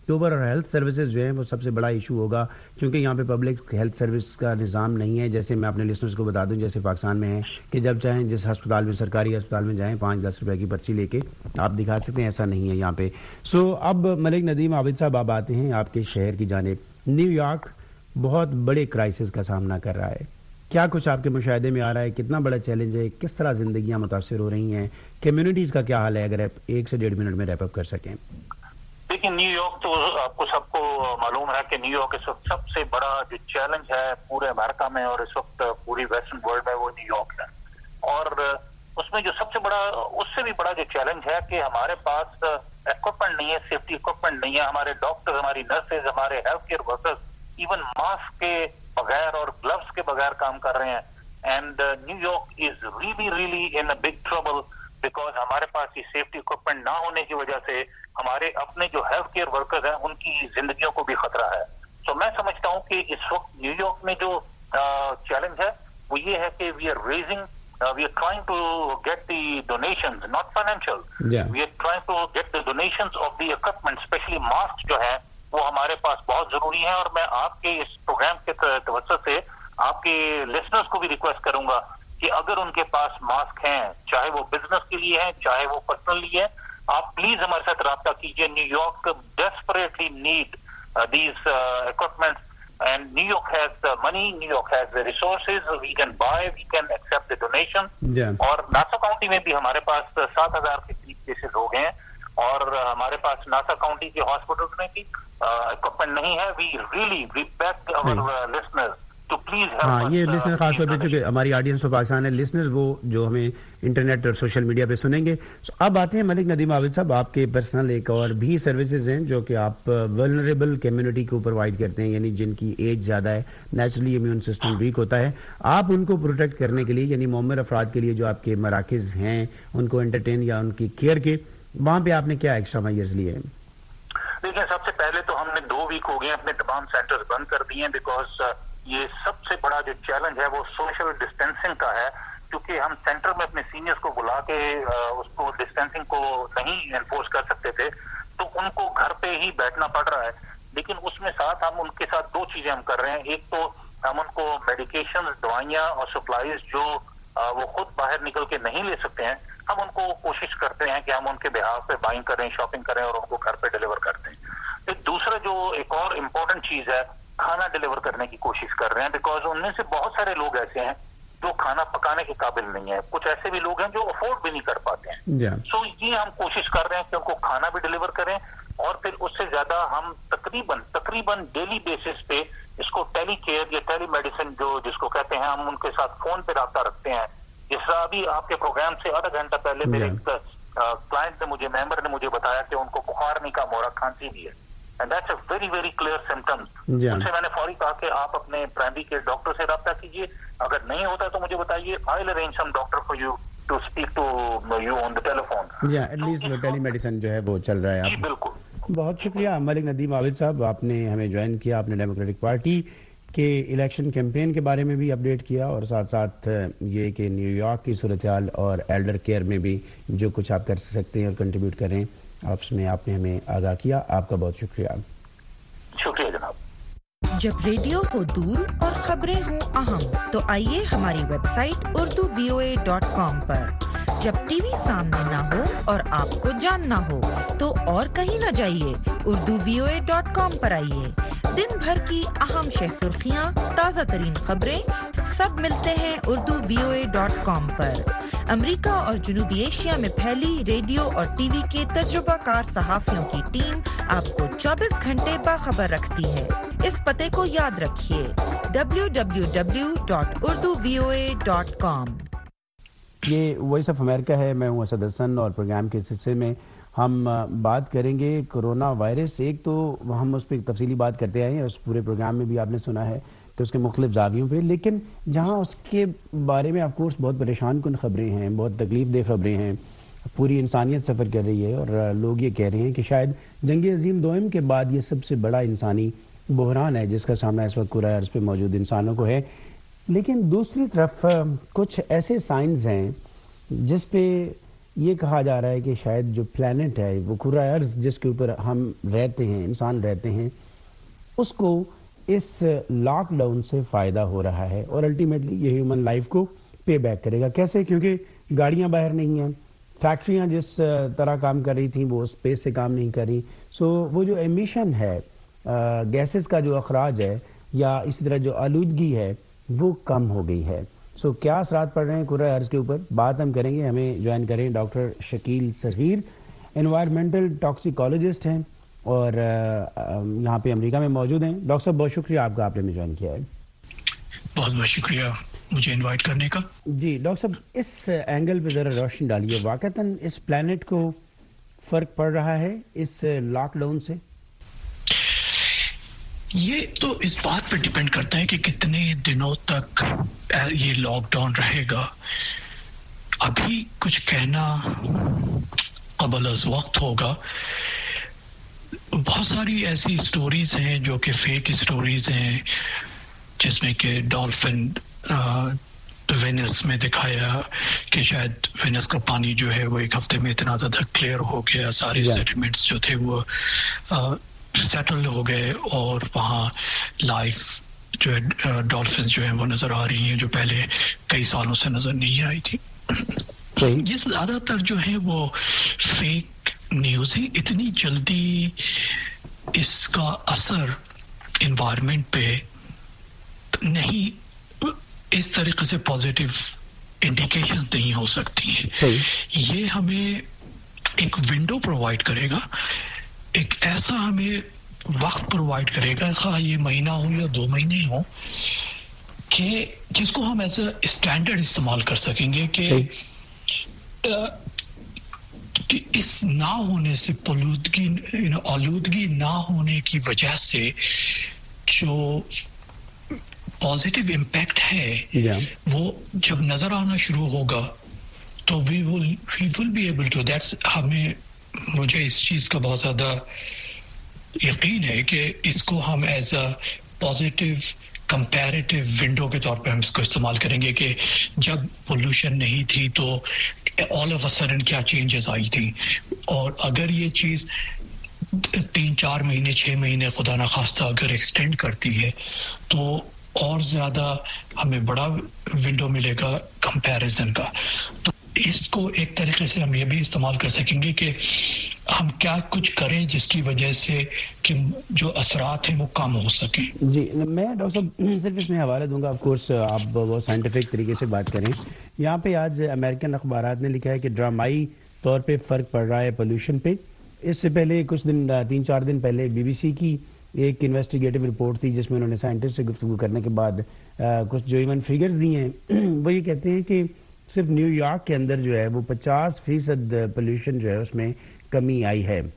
اکتوبر اور ہیلتھ سروسز جو ہیں وہ سب سے بڑا ایشو ہوگا، کیونکہ یہاں پہ پبلک ہیلتھ سروس کا نظام نہیں ہے. جیسے میں اپنے لسنرز کو بتا دوں، جیسے پاکستان میں ہے کہ جب چاہیں جس ہسپتال میں، سرکاری ہسپتال میں جائیں 5-10 روپے کی پرچی لے کے آپ دکھا سکتے ہیں، ایسا نہیں ہے یہاں پہ. سو اب ملک ندیم عابد صاحب آپ آتے ہیں آپ کے شہر کی جانب. نیو یارک بہت بڑے کرائسس کا سامنا کر رہا ہے، کیا کچھ آپ کے مشاہدے میں آ رہا ہے؟ کتنا بڑا چیلنج ہے؟ کس طرح زندگیاں متاثر ہو رہی ہیں؟ کمیونٹیز کا کیا حال ہے؟ اگر آپ 1 سے 1.5 منٹ میں ریپ اپ کر سکیں. دیکھیں، نیو یارک تو آپ کو سب کو معلوم ہے کہ نیو یارک اس وقت سب سے بڑا جو چیلنج ہے پورے امریکہ میں اور اس وقت پوری ویسٹرن ورلڈ میں وہ نیو یارک ہے. اور اس میں جو سب سے بڑا، اس سے بھی بڑا جو چیلنج ہے کہ ہمارے پاس اکوپمنٹ نہیں ہے، سیفٹی اکوپمنٹ نہیں ہے. ہمارے ڈاکٹر، ہماری نرسز، ہمارے health care workers even mask کے بغیر اور گلوز کے بغیر کام کر رہے ہیں. And New York is really in a big trouble because ہمارے پاس یہ سیفٹی اکوپمنٹ نہ ہونے کی وجہ سے ہمارے اپنے جو ہیلتھ کیئر ورکرز ہیں ان کی زندگیوں کو بھی خطرہ ہے. تو میں سمجھتا ہوں کہ اس وقت نیو یارک میں جو چیلنج ہے وہ یہ ہے کہ we are trying to get the donations, not financial. Yeah. We are trying to get the donations of the equipment, especially masks جو ہے وہ ہمارے پاس بہت ضروری ہیں. اور میں آپ کے اس پروگرام کے توسط سے آپ کے لسنرز کو بھی ریکویسٹ کروں گا کہ اگر ان کے پاس ماسک ہیں، چاہے وہ بزنس کے لیے ہیں چاہے وہ پرسنل لیے ہیں، آپ پلیز ہمارے ساتھ رابطہ کیجیے. New York desperately need these equipment. And New York has the money, New York has the resources, we can buy, we can accept the donation. Yeah. اور ناسا کاؤنٹی میں بھی ہمارے پاس 7,000 کے قریب کیسز ہو گئے ہیں اور ہمارے پاس ناسا کاؤنٹی کے ہاسپٹلس میں بھی اکوپمنٹ نہیں ہے. we beg our listeners to please help us. ہاں، یہ لسنر خاص طور پہ چونکہ ہماری آڈینس تو پاکستان ہے، لسنرز وہ جو ہمیں انٹرنیٹ اور سوشل میڈیا پہ سنیں گے. اب آتے ہیں ملک ندیم عابد صاحب، آپ کے پرسنل ایک اور بھی سروسز ہیں جو کہ آپ ولنریبل کمیونٹی کو پرووائڈ کرتے ہیں، یعنی جن کی ایج زیادہ ہے، نیچرلی امیون سسٹم ویک ہوتا ہے. آپ ان کو پروٹیکٹ کرنے کے لیے، یعنی معمر افراد کے لیے جو آپ کے مراکز ہیں ان کو انٹرٹین یا ان کی کیئر کے، وہاں پہ آپ نے کیا ایکسٹرا میجرز لیے ہیں؟ دیکھیں، سب سے پہلے تو ہم نے 2 ویک ہو گئے اپنے تمام سینٹرز بند کر دیے ہیں بیکاز یہ سب سے بڑا جو چیلنج ہے وہ سوشل ڈسٹینسنگ کا ہے. کیونکہ ہم سینٹر میں اپنے سینئرز کو بلا کے اس کو ڈسٹینسنگ کو نہیں انفورس کر سکتے تھے تو ان کو گھر پہ ہی بیٹھنا پڑ رہا ہے. لیکن اس میں ساتھ ہم ان کے ساتھ 2 چیزیں ہم کر رہے ہیں. ایک تو ہم ان کو میڈیکیشن، دوائیاں اور سپلائیز جو وہ خود باہر نکل کے نہیں لے سکتے ہیں، ہم ان کو کوشش کرتے ہیں کہ ہم ان کے بہاف پہ بائنگ کریں، شاپنگ کریں اور ان کو گھر پہ ڈیلیور کرتے ہیں. ایک دوسرا جو ایک اور امپورٹنٹ چیز ہے، کھانا ڈیلیور کرنے کی کوشش کر رہے ہیں بیکاز ان میں سے بہت سارے لوگ ایسے ہیں جو کھانا پکانے کے قابل نہیں ہے. کچھ ایسے بھی لوگ ہیں جو افورڈ بھی نہیں کر پاتے ہیں. سو یہ ہم کوشش کر رہے ہیں کہ ان کو کھانا بھی ڈیلیور کریں اور پھر اس سے زیادہ ہم تقریباً ڈیلی بیسس پہ اس کو ٹیلی کیئر یا ٹیلی میڈیسن جس کو کہتے ہیں، ہم ان کے ساتھ فون پہ رابطہ رکھتے ہیں. جس طرح ابھی آپ کے پروگرام سے آدھا گھنٹہ پہلے میرے کلائنٹ نے ممبر نے مجھے بتایا کہ ان کو بخار نہیں، کا مورا کھانسی بھی ہے. And that's a very, very clear symptoms. ان سے میں نے فوری کہا کہ آپ اپنے پرائمری کیئر ڈاکٹر سے رابطہ کیجیے، اگر نہیں ہوتا تو مجھے بتائیے. I'll arrange some doctor for you to speak to you on the telephone. at least telemedicine جو ہے وہ چل رہا ہے. جی بالکل. بہت شکریہ ملک ندیم عابد صاحب، آپ نے ہمیں جوائن کیا، آپ نے ڈیموکریٹک پارٹی کے الیکشن کیمپین کے بارے میں بھی اپڈیٹ کیا اور ساتھ ساتھ یہ کہ نیو یارک کی صورتحال اور ایلڈر کیئر میں بھی جو کچھ آپ کر سکتے ہیں اور کنٹریبیوٹ کریں آپ میں آپ نے ہمیں آگاہ کیا. آپ کا بہت شکریہ. شکریہ جناب. جب ریڈیو ہو دور اور خبریں ہوں اہم تو آئیے ہماری ویب سائٹ urduvoa.com پر. جب ٹی وی سامنے نہ ہو اور آپ کو جاننا ہو تو اور کہیں نہ جائیے، urduvoa.com پر آئیے. دن بھر کی اہم سرخیاں، تازہ ترین خبریں سب ملتے ہیں urduvoa.com پر. امریکہ اور جنوبی ایشیا میں پھیلی ریڈیو اور ٹی وی کے تجربہ کار صحافیوں کی ٹیم آپ کو 24 گھنٹے باخبر رکھتی ہے. اس پتے کو یاد رکھیے، www.urduvoa.com. یہ وائس آف امریکہ ہے، میں ہوں اسد حسن اور پروگرام کے حصے میں ہم بات کریں گے کرونا وائرس. ایک تو ہم اس پہ تفصیلی بات کرتے آئے ہیں، اس پورے پروگرام میں بھی آپ نے سنا ہے کہ اس کے مختلف زاویوں پہ، لیکن جہاں اس کے بارے میں آف کورس بہت پریشان کن خبریں ہیں، بہت تکلیف دہ خبریں ہیں، پوری انسانیت سفر کر رہی ہے اور لوگ یہ کہہ رہے ہیں کہ شاید جنگ عظیم دوئم کے بعد یہ سب سے بڑا انسانی بحران ہے جس کا سامنا اس وقت کرہ ارض پہ موجود انسانوں کو ہے. لیکن دوسری طرف کچھ ایسے سائنز ہیں جس پہ یہ کہا جا رہا ہے کہ شاید جو پلانٹ ہے وہ کرہ ارض جس کے اوپر ہم رہتے ہیں، انسان رہتے ہیں، اس کو اس لاک ڈاؤن سے فائدہ ہو رہا ہے اور الٹیمیٹلی یہ ہیومن لائف کو پے بیک کرے گا. کیسے؟ کیونکہ گاڑیاں باہر نہیں ہیں، فیکٹریاں جس طرح کام کر رہی تھیں وہ اسپیس سے کام نہیں کر رہی. سو وہ جو ایمیشن ہے، گیسز کا جو اخراج ہے یا اسی طرح جو آلودگی ہے وہ کم ہو گئی ہے. سو کیا اثرات پڑ رہے ہیں کرہ ارض کے اوپر، بات ہم کریں گے. ہمیں جوائن کریں ڈاکٹر شکیل صغیر، انوائرمنٹل ٹاکسیکالوجسٹ ہیں اور یہاں پہ امریکہ میں موجود ہیں. ڈاکٹر صاحب بہت شکریہ آپ کا، آپ نے ہمیں جوائن کیا ہے. بہت بہت شکریہ مجھے انوائٹ کرنے کا. جی ڈاکٹر صاحب اس اینگل پہ ذرا روشنی ڈالیے، واقعتاً اس پلانٹ کو فرق پڑ رہا ہے اس لاک ڈاؤن سے؟ یہ تو اس بات پہ ڈیپینڈ کرتا ہے کہ کتنے دنوں تک یہ لاک ڈاؤن رہے گا. ابھی کچھ کہنا قبل از وقت ہوگا. بہت ساری ایسی سٹوریز ہیں جو کہ فیک سٹوریز ہیں، جس میں کہ ڈالفن وینس میں دکھایا کہ شاید وینس کا پانی جو ہے وہ ایک ہفتے میں اتنا زیادہ کلیئر ہو گیا، سارے سیڈیمنٹس جو تھے وہ سیٹل ہو گئے اور وہاں لائف جو ہے ڈالفنز جو ہیں وہ نظر آ رہی ہیں جو پہلے کئی سالوں سے نظر نہیں آئی تھی. یہ زیادہ تر جو ہے وہ فیک نیوز ہے. اتنی جلدی اس کا اثر انوائرمنٹ پہ نہیں، اس طریقے سے پازیٹیو انڈیکیشن نہیں ہو سکتی ہیں. یہ ہمیں ایک ونڈو پرووائڈ کرے گا، ایک ایسا ہمیں وقت پرووائڈ کرے گا، خواہ یہ مہینہ ہو یا 2 مہینے ہو، کہ جس کو ہم ایز اے اسٹینڈرڈ استعمال کر سکیں گے کہ اس نہ ہونے سے آلودگی نہ ہونے کی وجہ سے جو پازیٹیو امپیکٹ ہے وہ جب نظر آنا شروع ہوگا تو we will be able to مجھے اس چیز کا بہت زیادہ یقین ہے کہ اس کو ہم as a positive comparative window کے طور پہ ہم اس کو استعمال کریں گے کہ جب پولوشن نہیں تھی تو آل آف اے سڈن کیا چینجز آئی تھی، اور اگر یہ چیز 3-4 مہینے 6 مہینے خدا نخواستہ اگر ایکسٹینڈ کرتی ہے تو اور زیادہ ہمیں بڑا ونڈو ملے گا کمپیریزن کا. تو اس کو ایک طریقے سے ہم یہ بھی استعمال کر سکیں گے کہ ہم کیا کچھ کریں جس کی وجہ سے کہ جو اثرات ہیں وہ کم ہو سکیں. جی میں ڈاکٹر صاحب صرف اس میں حوالہ دوں گا، آف کورس آپ بہت سائنٹیفک طریقے سے بات کریں. یہاں پہ آج امریکن اخبارات نے لکھا ہے کہ ڈرامائی طور پہ فرق پڑ رہا ہے پولوشن پہ. اس سے پہلے کچھ دن 3-4 دن پہلے بی بی سی کی ایک انویسٹیگیٹو رپورٹ تھی جس میں انہوں نے سائنٹسٹ سے گفتگو کرنے کے بعد کچھ جو ایون فیگرز دی ہیں وہ یہ کہتے ہیں کہ صرف نیو یارک کے اندر جو ہے وہ 50% پولوشن جو ہے اس میں کمی آئی ہے.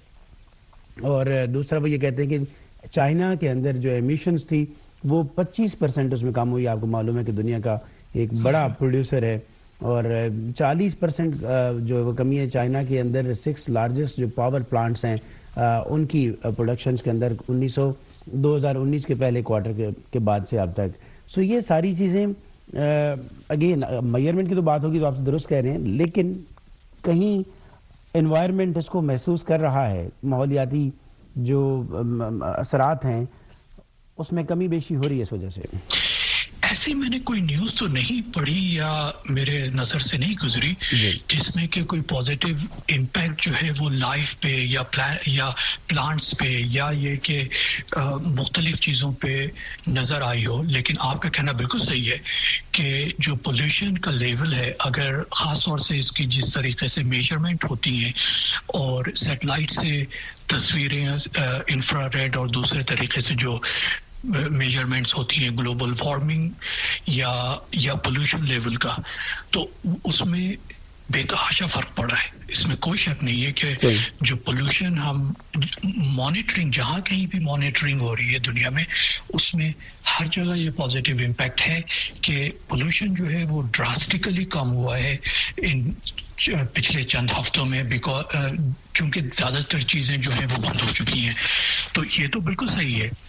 اور دوسرا وہ یہ کہتے ہیں کہ چائنا کے اندر جو ایمیشنز تھی وہ 25% اس میں کم ہوئی. آپ کو معلوم ہے کہ دنیا کا ایک بڑا پروڈیوسر ہے اور 40% جو وہ کمی ہے چائنا کے اندر 6 لارجسٹ جو پاور پلانٹس ہیں ان کی پروڈکشنز کے اندر 2019 کے پہلے کوارٹر کے بعد سے اب تک. سو یہ ساری چیزیں اگین میئرمنٹ کی تو بات ہوگی تو آپ سے درست کہہ رہے ہیں، لیکن کہیں انوائرمنٹ اس کو محسوس کر رہا ہے، ماحولیاتی جو اثرات ہیں اس میں کمی بیشی ہو رہی ہے اس وجہ سے. ایسی میں نے کوئی نیوز تو نہیں پڑھی یا میرے نظر سے نہیں گزری جس میں کہ کوئی پازیٹیو امپیکٹ جو ہے وہ لائف پہ یا پلانٹس پہ یا یہ کہ مختلف چیزوں پہ نظر آئی ہو. لیکن آپ کا کہنا بالکل صحیح ہے کہ جو پولوشن کا لیول ہے، اگر خاص طور سے اس کی جس طریقے سے میجرمنٹ ہوتی ہیں اور سیٹلائٹ سے تصویریں انفرا ریڈ اور دوسرے طریقے سے جو میجرمنٹس ہوتی ہیں گلوبل وارمنگ یا پولوشن لیول کا، تو اس میں بے تحاشا فرق پڑا ہے. اس میں کوئی شک نہیں ہے کہ جو پولوشن ہم مانیٹرنگ جہاں کہیں بھی مانیٹرنگ ہو رہی ہے دنیا میں، اس میں ہر جگہ یہ پازیٹیو امپیکٹ ہے کہ پولوشن جو ہے وہ ڈراسٹیکلی کم ہوا ہے ان پچھلے چند ہفتوں میں، چونکہ زیادہ تر چیزیں جو ہیں وہ بند ہو چکی ہیں. تو یہ تو بالکل صحیح ہے.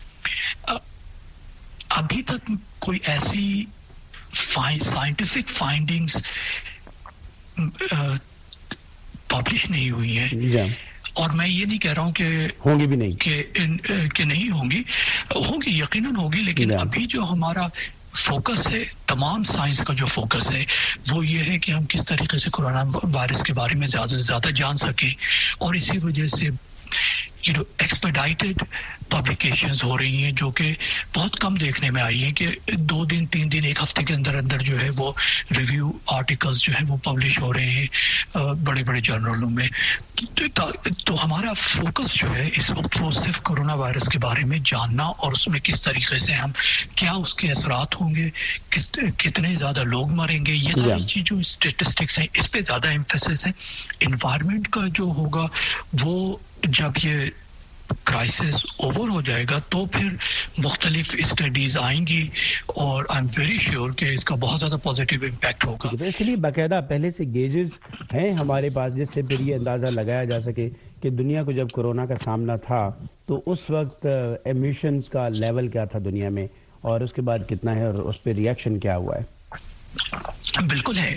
ابھی تک کوئی ایسی سائنٹیفک فائنڈنگز पब्लिश नहीं हुई हैं और मैं ये नहीं कह रहा हूँ कि होंगी भी नहीं कि नहीं होंगी, होगी यकीनन होगी, लेकिन अभी जो हमारा फोकस है, तमाम साइंस का जो फोकस है वो ये है कि हम किस तरीके से कोरोना वायरस के बारे में ज़्यादा से ज़्यादा जान सकें और इसी वजह से एक्सपेडाइटेड पब्लिकेशंस हो रही हैं जो कि बहुत कम देखने में आई हैं कि 2 दिन 3 दिन 1 हफ्ते के अंदर अंदर जो है वो रिव्यू आर्टिकल्स जो है वो पब्लिश हो रहे हैं बड़े बड़े जर्नलों में। तो हमारा फोकस जो है इस वक्त वो सिर्फ कोरोना वायरस के बारे में जानना और उसमें किस तरीके से हम क्या उसके असरात होंगे, कितने ज़्यादा लोग मरेंगे, ये सारी चीज़ जो स्टेटिस्टिक्स हैं इस पे ज़्यादा एम्फेसिस है। एनवायरनमेंट का जो होगा वो जब ये क्राइसिस ओवर हो जाएगा तो फिर मुख्तलिफ स्टडीज आएंगी और आई एम वेरी श्योर कि इसका बहुत ज़्यादा पॉजिटिव इम्पैक्ट होगा। तो इसके लिए बाकायदा पहले से गेजेस हैं हमारे पास जिससे फिर ये अंदाज़ा लगाया जा सके कि दुनिया को जब कोरोना का सामना था तो उस वक्त एमिशंस का लेवल क्या था दुनिया में और उसके बाद कितना है और उस पर रिएक्शन क्या हुआ है। बिल्कुल है,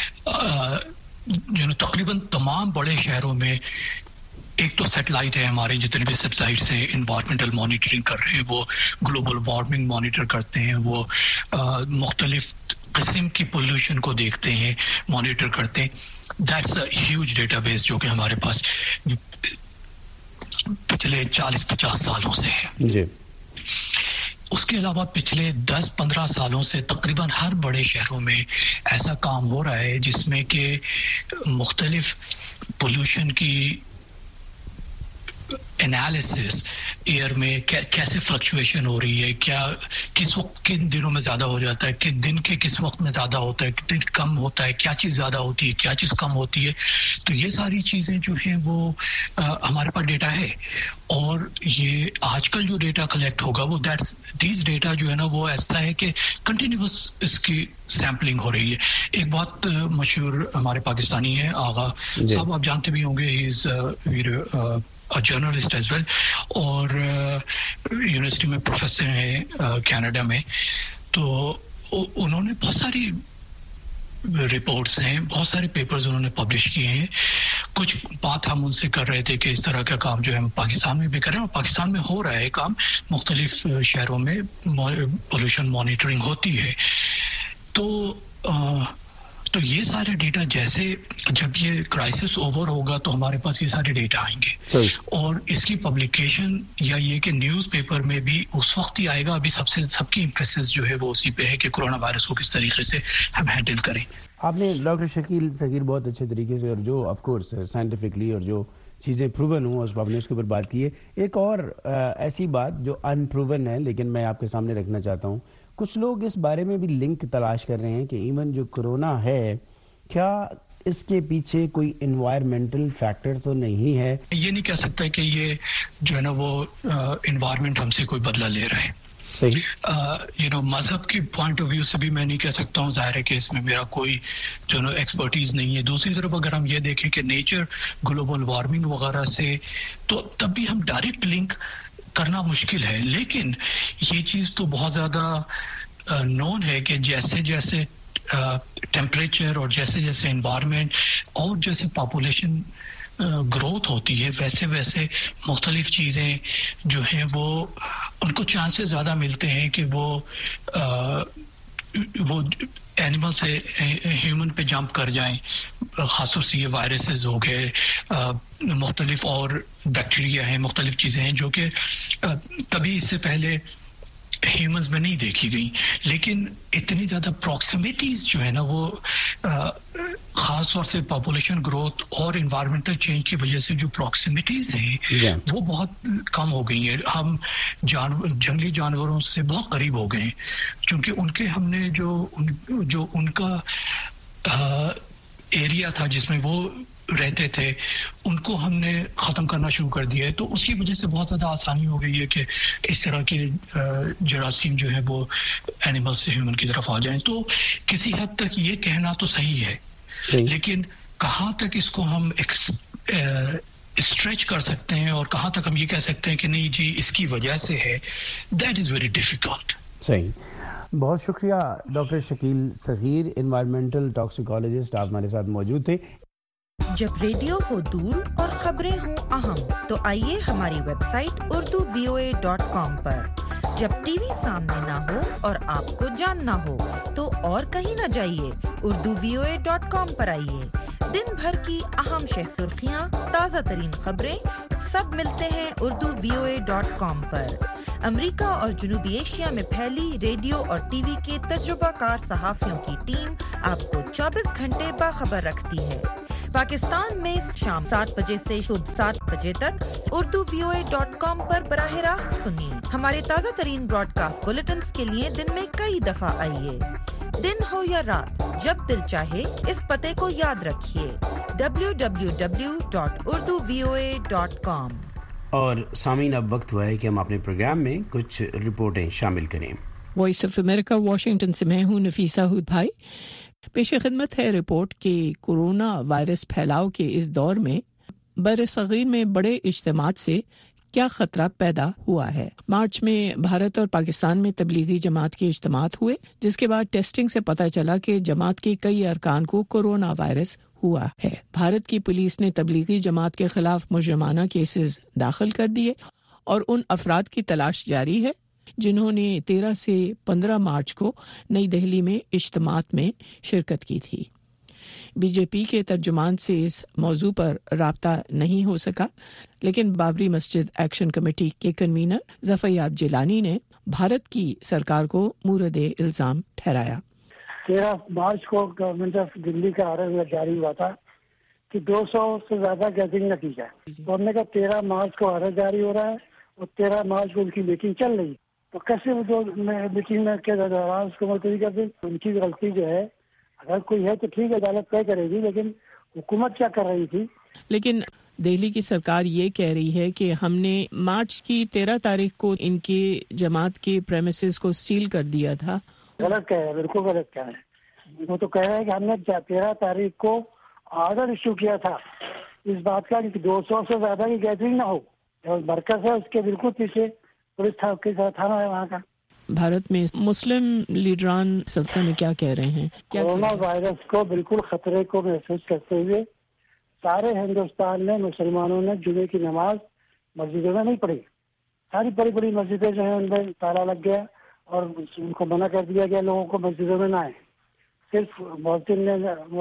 जो तकरीबन तमाम बड़े शहरों में एक तो सैटेलाइट है, हमारे जितने भी सैटेलाइट्स हैं इन्वायरमेंटल मॉनिटरिंग कर रहे हैं, वो ग्लोबल वार्मिंग मॉनिटर करते हैं, वो मुख्तलिफ किस्म की पोल्यूशन को देखते हैं, मॉनिटर करते हैं। दैट्स अ ह्यूज डेटाबेस जो कि हमारे पास पिछले 40-50 सालों से है जी। उसके अलावा पिछले 10-15 सालों से तकरीबन हर बड़े शहरों में ऐसा काम हो रहा है जिसमें कि मुख्तलिफ पोल्यूशन की एनालिसिस एयर में कैसे फ्लक्चुएशन हो रही है, क्या किस वक्त किन दिनों में ज्यादा हो जाता है, किस दिन के किस वक्त में ज्यादा होता है, कितनी कम होता है, क्या चीज ज्यादा होती है, क्या चीज कम होती है। तो ये सारी चीजें जो है वो हमारे पास डेटा है और ये आजकल जो डेटा कलेक्ट होगा वो दिस डेटा जो है ना वो ऐसा है कि कंटिन्यूअस इसकी सैम्पलिंग हो रही है। एक बहुत मशहूर हमारे पाकिस्तानी है आगा साहब, आप जानते भी होंगे, he is journalist as well और यूनिवर्सिटी में प्रोफेसर हैं कनाडा में। तो उन्होंने बहुत सारी रिपोर्ट्स हैं, बहुत सारे पेपर्स उन्होंने पब्लिश किए हैं। कुछ बात हम उनसे कर रहे थे कि इस तरह का काम जो है हम पाकिस्तान में भी कर रहे हैं और पाकिस्तान में हो रहा है काम, मुख्तलिफ शहरों में पोल्यूशन मॉनिटरिंग होती है। तो ये सारे डेटा जैसे जब ये क्राइसिस ओवर होगा तो हमारे पास ये सारे डेटा आएंगे और इसकी पब्लिकेशन या ये कि न्यूज़पेपर में भी उस वक्त ही आएगा। अभी सबकी एम्फेसिस जो है वो उसी पे है कि कोरोना वायरस को किस तरीके से हम हैंडल करें। आपने डॉक्टर शकील सगीर बहुत अच्छे तरीके से और जो ऑफ कोर्स साइंटिफिकली और जो चीज़ें प्रूवन हुआ आपने उसके ऊपर बात की है। एक और ऐसी बात जो अनप्रूवन है लेकिन मैं आपके सामने रखना चाहता हूँ, कुछ लोग इस बारे में भी लिंक तलाश कर रहे हैं कि इवन जो कोरोना है क्या इसके पीछे कोई एनवायरमेंटल फैक्टर तो नहीं है। ये नहीं कह सकता कि ये जो है ना वो एनवायरमेंट हमसे कोई बदला ले रहा है। सही मजहब की पॉइंट ऑफ व्यू से भी मैं नहीं कह सकता हूँ, जाहिर है कि इसमें मेरा कोई जो है एक्सपर्टीज नहीं है। दूसरी तरफ अगर हम ये देखें कि नेचर ग्लोबल वार्मिंग वगैरह से, तो तब भी हम डायरेक्ट लिंक करना मुश्किल है। लेकिन ये चीज तो बहुत ज्यादा नोन है कि जैसे जैसे टेम्परेचर और जैसे जैसे एनवायरनमेंट और जैसे पॉपुलेशन ग्रोथ होती है वैसे वैसे मुख्तलिफ चीजें जो हैं वो उनको चांसेस ज्यादा मिलते हैं कि वो एनिमल से ह्यूमन पे जंप कर जाएं। खासतौर से ये वायरसेस हो गए, मुख्तलिफ और बैक्टीरिया हैं, मुख्तलिफ चीजें हैं जो कि कभी इससे पहले ह्यूमंस में नहीं देखी गई। लेकिन इतनी ज्यादा प्रॉक्सिमिटीज जो है ना वो खास तौर से पॉपुलेशन ग्रोथ और एनवायरमेंटल चेंज की वजह से जो प्रॉक्सिमिटीज हैं वो बहुत कम हो गई है। हम जंगली जानवरों से बहुत करीब हो गए हैं क्योंकि उनके हमने जो उनका एरिया था जिसमें वो रहते थे उनको हमने खत्म करना शुरू कर दिया है। तो उसकी वजह से बहुत ज्यादा आसानी हो गई है कि इस तरह के जरासीम जो है वो एनिमल से ह्यूमन की तरफ आ जाएं। तो किसी हद तक ये कहना तो सही है, लेकिन कहाँ तक इसको हम स्ट्रेच कर सकते हैं और कहाँ तक हम ये कह सकते हैं कि नहीं जी इसकी वजह से है, दैट इज वेरी डिफिकल्ट। सही, बहुत शुक्रिया doctor Shakeel Sagheer, environmental toxicologist, आप हमारे साथ मौजूद थे। जब रेडियो हो दूर और खबरें हों अहम, तो आइए हमारी वेबसाइट urduvoa.com पर। जब टीवी सामने ना हो और आपको जानना हो, तो और कहीं ना जाइए, urduvoa.com पर आइए। दिन भर की अहम सुर्खियां, ताज़ा तरीन खबरें, सब मिलते हैं urduvoa.com पर। अमेरिका और जनूबी एशिया में फैली रेडियो और टीवी के तजुर्बाकार सहाफियों की टीम आपको 24 घंटे बाखबर रखती है। पाकिस्तान में शाम 7 बजे से सुबह 7 बजे तक urduvoa.com पर बराह रास्त सुनिए। हमारे ताज़ा तरीन ब्रॉडकास्ट बुलेटिन्स के लिए दिन में कई दफा आइए। दिन हो या रात, जब दिल चाहे, इस पते को याद रखिए, www.urduvoa.com। और सामीन, अब वक्त हुआ है कि हम अपने प्रोग्राम में कुछ रिपोर्टें शामिल करें। वॉइस ऑफ अमेरिका वाशिंगटन से मैं हूं नफीसा हुद भाई। पेश खिदमत है रिपोर्ट कि कोरोना वायरस फैलाव के इस दौर में बरसगीर में बड़े इज्तिमात से क्या खतरा पैदा हुआ है। मार्च में भारत और पाकिस्तान में तबलीगी जमात के इज्तिमात हुए, जिसके बाद टेस्टिंग से पता चला कि जमात के कई अरकान को कोरोना वायरस हुआ है। भारत की पुलिस ने तबलीगी जमात के खिलाफ मुजरिमाना केसेस दाखिल कर दिए और उन अफराद की तलाश जारी है जिन्होंने 13 से 15 मार्च को नई दिल्ली में इज्तिमात में शिरकत की थी। बीजेपी के तर्जुमान से इस मौजू पर राब्ता नहीं हो सका, लेकिन बाबरी मस्जिद एक्शन कमेटी के कन्वीनर ज़फ़रयाब जिलानी ने भारत की सरकार को मूरद इल्जाम ठहराया। 13 मार्च को गवर्नमेंट ऑफ दिल्ली का आर्डर जारी हुआ था कि 200 से ज्यादा गैदरिंग न की जाए। तो हमने कहा 13 मार्च को आर्डर जारी हो रहा है और 13 मार्च को उनकी मीटिंग चल रही, तो कैसे वो जो मीटिंग में के दौरान उसको मुलतवी कर दें। उनकी गलती जो है, अगर कोई है तो ठीक है, अदालत तय करेगी, लेकिन हुकूमत क्या कर रही थी। लेकिन दिल्ली की सरकार ये कह रही है कि हमने मार्च की 13 तारीख को इनके जमात के प्रेमिसेस को सील कर दिया था। गलत कह रहे हैं, बिल्कुल गलत कह रहे हैं। वो तो कह रहे हैं कि हमने 13 तारीख को ऑर्डर इशू किया था इस बात का कि 200 से ज्यादा की गैदरिंग ना हो। मरकज है उसके बिल्कुल पीछे पुलिस थाना है वहाँ का। भारत में मुस्लिम लीडरान सिलसिले में क्या कह रहे हैं? कोरोना वायरस को बिल्कुल खतरे को महसूस करते हुए सारे हिंदुस्तान में मुसलमानों ने जुमे की नमाज मस्जिदों में नहीं पढ़ी। सारी बड़ी बड़ी मस्जिदें जो है उनमें ताला लग गया और उनको मना कर दिया गया लोगों को मस्जिदों में ना आए। सिर्फ मस्जिद ने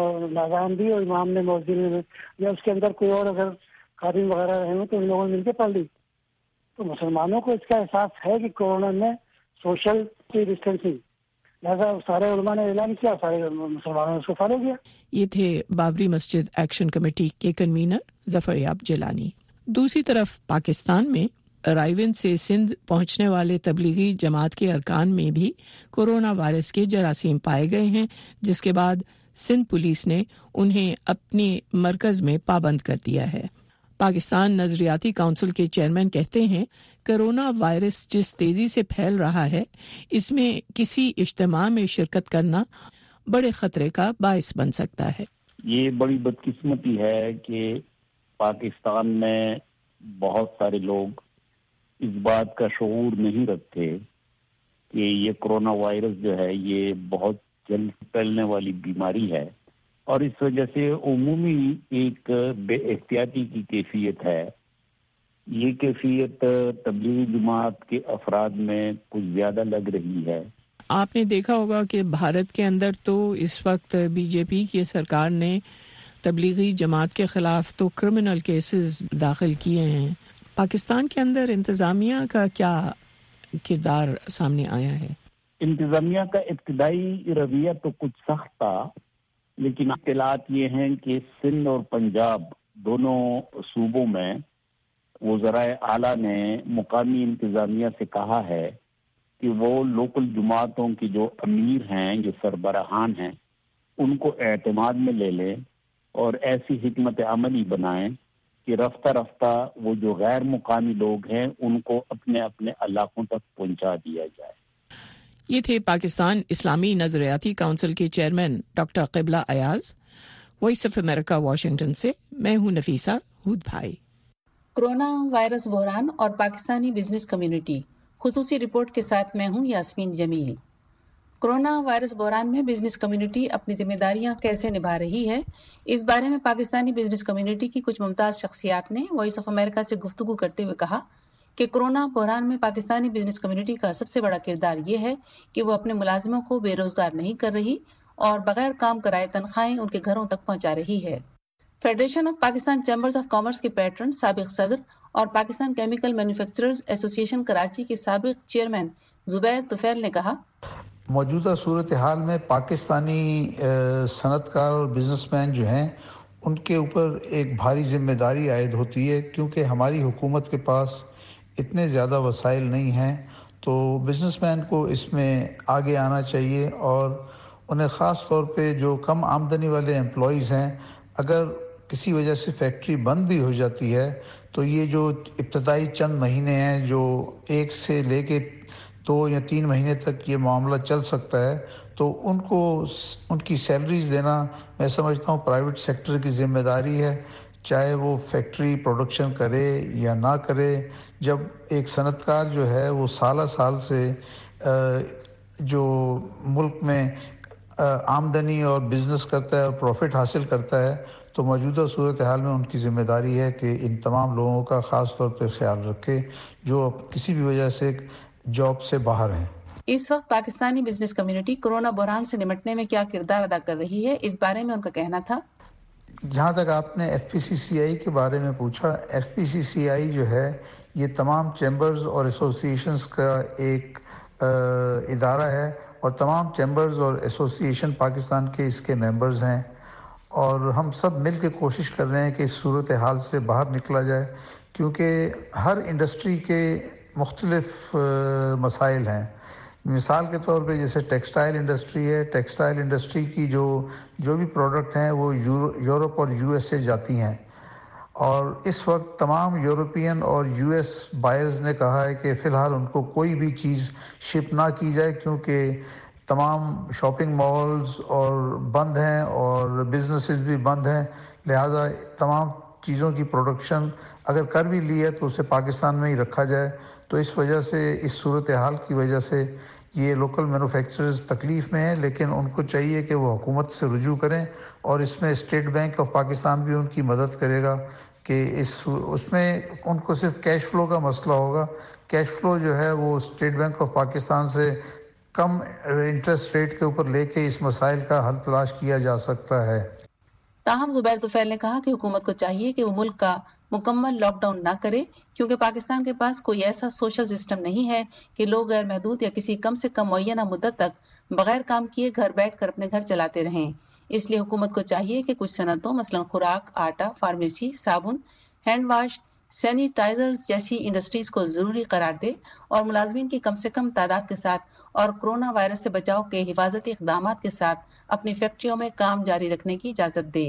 अज़ान दी और इमाम ने मस्जिद में या उसके अंदर कोई और अगर खादिम वगैरह रहे हो तो उन लोगों ने मिलकर पढ़ ली। तो मुसलमानों को इसका एहसास है कि कोरोना में सोशल डिस्टेंसिंग, लिहाजा सारे उलमा ने ऐलान किया, सारे मुसलमानों ने उसको फॉलो किया। ये थे बाबरी मस्जिद एक्शन कमेटी के कन्वीनर ज़फ़रयाब जिलानी। दूसरी तरफ पाकिस्तान में रायविन से सिंध पहुंचने वाले तबलीगी जमात के अरकान में भी कोरोना वायरस के जरासीम पाए गए हैं, जिसके बाद सिंध पुलिस ने उन्हें अपने मरकज में पाबंद कर दिया है। पाकिस्तान नजरियाती काउंसिल के चेयरमैन कहते हैं कोरोना वायरस जिस तेजी से फैल रहा है, इसमें किसी इज्तिमा में शिरकत करना बड़े खतरे का बायस बन सकता है। ये बड़ी बदकिस्मती है कि पाकिस्तान में बहुत सारे लोग इस बात का शऊर नहीं रखते कि ये कोरोना वायरस जो है ये बहुत जल्द फैलने वाली बीमारी है और इस वजह से उमूमी एक बेएहतियाती की कैफियत है। ये कैफियत तबलीगी जमात के अफराद में कुछ ज्यादा लग रही है। आपने देखा होगा कि भारत के अंदर तो इस वक्त बीजेपी की सरकार ने तबलीगी जमात के खिलाफ तो क्रिमिनल केसेस दाखिल किए हैं। पाकिस्तान के अंदर इंतजामिया का क्या किरदार सामने आया है? इंतजामिया का इब्तिदाई रवैया तो कुछ सख्त था, लेकिन इत्तलात ये हैं कि सिंध और पंजाब दोनों सूबों में वज़राए आला ने मुकामी इंतजामिया से कहा है कि वो लोकल जमातों की जो अमीर हैं, जो सरबराहान हैं, उनको एतमाद में ले लें और ऐसी हिकमत अमली बनाएं कि रफ्ता रफ्ता वो जो गैर मुकामी लोग हैं उनको अपने अपने इलाकों तक पहुंचा दिया जाए। ये थे पाकिस्तान इस्लामी नजरियाती काउंसिल के chairman doctor Qibla Ayaz. Voice of America Washington से मैं हूं नफीसा हुद भाई। कोरोना वायरस बहरान और पाकिस्तानी बिजनेस कम्युनिटी, खुसूसी रिपोर्ट के साथ मैं हूं यास्मीन जमील। کورونا وائرس بحران میں بزنس کمیونٹی اپنی ذمہ داریاں کیسے نبھا رہی ہے، اس بارے میں پاکستانی بزنس کمیونٹی کی کچھ ممتاز شخصیات نے وائس آف امریکہ سے گفتگو کرتے ہوئے کہا کہ کورونا بحران میں پاکستانی بزنس کمیونٹی کا سب سے بڑا کردار یہ ہے کہ وہ اپنے ملازموں کو بے روزگار نہیں کر رہی اور بغیر کام کرائے تنخواہیں ان کے گھروں تک پہنچا رہی ہے۔ Federation of Pakistan chambers of commerce کے پیٹرن، سابق صدر اور پاکستان کیمیکل مینوفیکچررز ایسوسی ایشن کراچی کے سابق چیئرمین زبیر طفیل نے کہا، موجودہ صورتحال میں پاکستانی صنعت کار اور بزنس مین جو ہیں ان کے اوپر ایک بھاری ذمہ داری عائد ہوتی ہے، کیونکہ ہماری حکومت کے پاس اتنے زیادہ وسائل نہیں ہیں، تو بزنس مین کو اس میں آگے آنا چاہیے اور انہیں خاص طور پہ جو کم آمدنی والے امپلائیز ہیں، اگر کسی وجہ سے فیکٹری بند بھی ہو جاتی ہے تو یہ جو ابتدائی چند مہینے ہیں، جو 1 سے لے کے 2 یا 3 مہینے تک یہ معاملہ چل سکتا ہے، تو ان کو ان کی سیلریز دینا میں سمجھتا ہوں پرائیویٹ سیکٹر کی ذمہ داری ہے، چاہے وہ فیکٹری پروڈکشن کرے یا نہ کرے۔ جب ایک صنعت کار جو ہے وہ سالہ سال سے جو ملک میں آمدنی اور بزنس کرتا ہے اور پروفٹ حاصل کرتا ہے، تو موجودہ صورتحال میں ان کی ذمہ داری ہے کہ ان تمام لوگوں کا خاص طور پہ خیال رکھے جو کسی بھی وجہ سے جاب سے باہر ہیں۔ اس وقت پاکستانی بزنس کمیونٹی کورونا بحران سے نمٹنے میں کیا کردار ادا کر رہی ہے، اس بارے میں ان کا کہنا تھا۔ جہاں تک آپ نے ایف پی سی سی آئی کے بارے میں پوچھا، ایف پی سی سی آئی جو ہے یہ تمام چیمبرز اور ایسوسی ایشنز کا ایک ادارہ ہے، اور تمام چیمبرز اور ایسوسی ایشن پاکستان کے اس کے ممبرز ہیں، اور ہم سب مل کے کوشش کر رہے ہیں کہ اس صورتحال سے باہر نکلا جائے، کیونکہ ہر انڈسٹری کے مختلف مسائل ہیں۔ مثال کے طور پہ جیسے ٹیکسٹائل انڈسٹری ہے، ٹیکسٹائل انڈسٹری کی جو بھی پروڈکٹ ہیں وہ یورپ اور یو ایس سے جاتی ہیں، اور اس وقت تمام یورپین اور یو ایس بائرز نے کہا ہے کہ فی الحال ان کو کوئی بھی چیز شپ نہ کی جائے، کیونکہ تمام شاپنگ مالز اور بند ہیں اور بزنسز بھی بند ہیں، لہٰذا تمام چیزوں کی پروڈکشن اگر کر بھی لی ہے تو اسے پاکستان میں ہی رکھا جائے۔ تو اس وجہ سے، اس صورتحال کی وجہ سے یہ لوکل مینوفیکچررز تکلیف میں ہیں، لیکن ان کو چاہیے کہ وہ حکومت سے رجوع کریں، اور اس میں اسٹیٹ بینک آف پاکستان بھی ان کی مدد کرے گا کہ اس میں ان کو صرف کیش فلو کا مسئلہ ہوگا۔ کیش فلو جو ہے وہ اسٹیٹ بینک آف پاکستان سے کم انٹرسٹ ریٹ کے اوپر لے کے اس مسائل کا حل تلاش کیا جا سکتا ہے۔ تاہم زبیر طفیل نے کہا کہ حکومت کو چاہیے کہ وہ ملک کا مکمل لاک ڈاؤن نہ کرے، کیونکہ پاکستان کے پاس کوئی ایسا سوشل سسٹم نہیں ہے کہ لوگ غیر محدود یا کسی کم سے کم معینہ مدت تک بغیر کام کیے گھر بیٹھ کر اپنے گھر چلاتے رہیں۔ اس لیے حکومت کو چاہیے کہ کچھ صنعتوں مثلا خوراک، آٹا، فارمیسی، صابن، ہینڈ واش، سینیٹائزرز جیسی انڈسٹریز کو ضروری قرار دے اور ملازمین کی کم سے کم تعداد کے ساتھ اور کورونا وائرس سے بچاؤ کے حفاظتی اقدامات کے ساتھ اپنی فیکٹریوں میں کام جاری رکھنے کی اجازت دے۔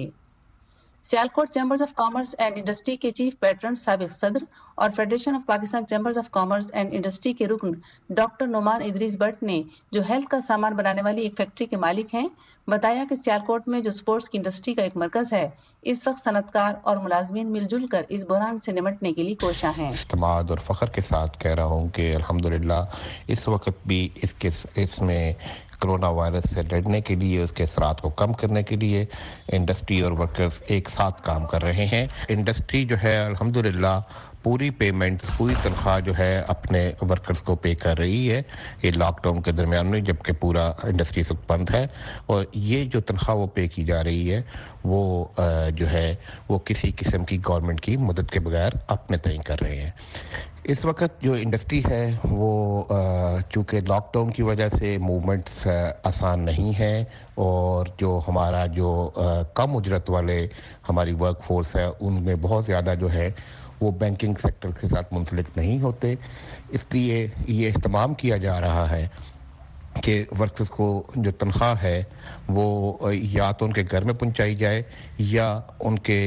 Sialkot chambers of commerce and industry کے چیف پیٹرن، سابق صدر اور federation of Pakistan chambers of commerce and industry کے رکن ڈاکٹر نعمان ادریس بٹ نے، جو ہیلتھ کا سامان بنانے والی ایک فیکٹری کے مالک ہیں، بتایا کہ سیالکوٹ میں جو سپورٹس کی انڈسٹری کا ایک مرکز ہے، اس وقت صنعت کار اور ملازمین مل جل کر اس بحران سے نمٹنے کے لیے کوشاں ہیں۔ اعتماد اور فخر کے ساتھ کہہ رہا ہوں کہ الحمدللہ اس وقت بھی اس میں کرونا وائرس سے لڑنے کے لیے، اس کے اثرات کو کم کرنے کے لیے انڈسٹری اور ورکرز ایک ساتھ کام کر رہے ہیں۔ انڈسٹری جو ہے الحمدللہ پوری پیمنٹس، پوری تنخواہ جو ہے اپنے ورکرز کو پے کر رہی ہے یہ لاک ڈاؤن کے درمیان میں، جبکہ پورا انڈسٹری سب بند ہے، اور یہ جو تنخواہ وہ پے کی جا رہی ہے وہ جو ہے وہ کسی قسم کی گورنمنٹ کی مدد کے بغیر اپنے تعین کر رہے ہیں۔ اس وقت جو انڈسٹری ہے وہ چونکہ لاک ڈاؤن کی وجہ سے موومنٹس آسان نہیں ہے، اور جو ہمارا جو کم اجرت والے ہماری ورک فورس ہے ان میں بہت زیادہ جو ہے وہ بینکنگ سیکٹر کے ساتھ منسلک نہیں ہوتے، اس لیے یہ اہتمام کیا جا رہا ہے کہ ورکرز کو جو تنخواہ ہے وہ یا تو ان کے گھر میں پہنچائی جائے یا ان کے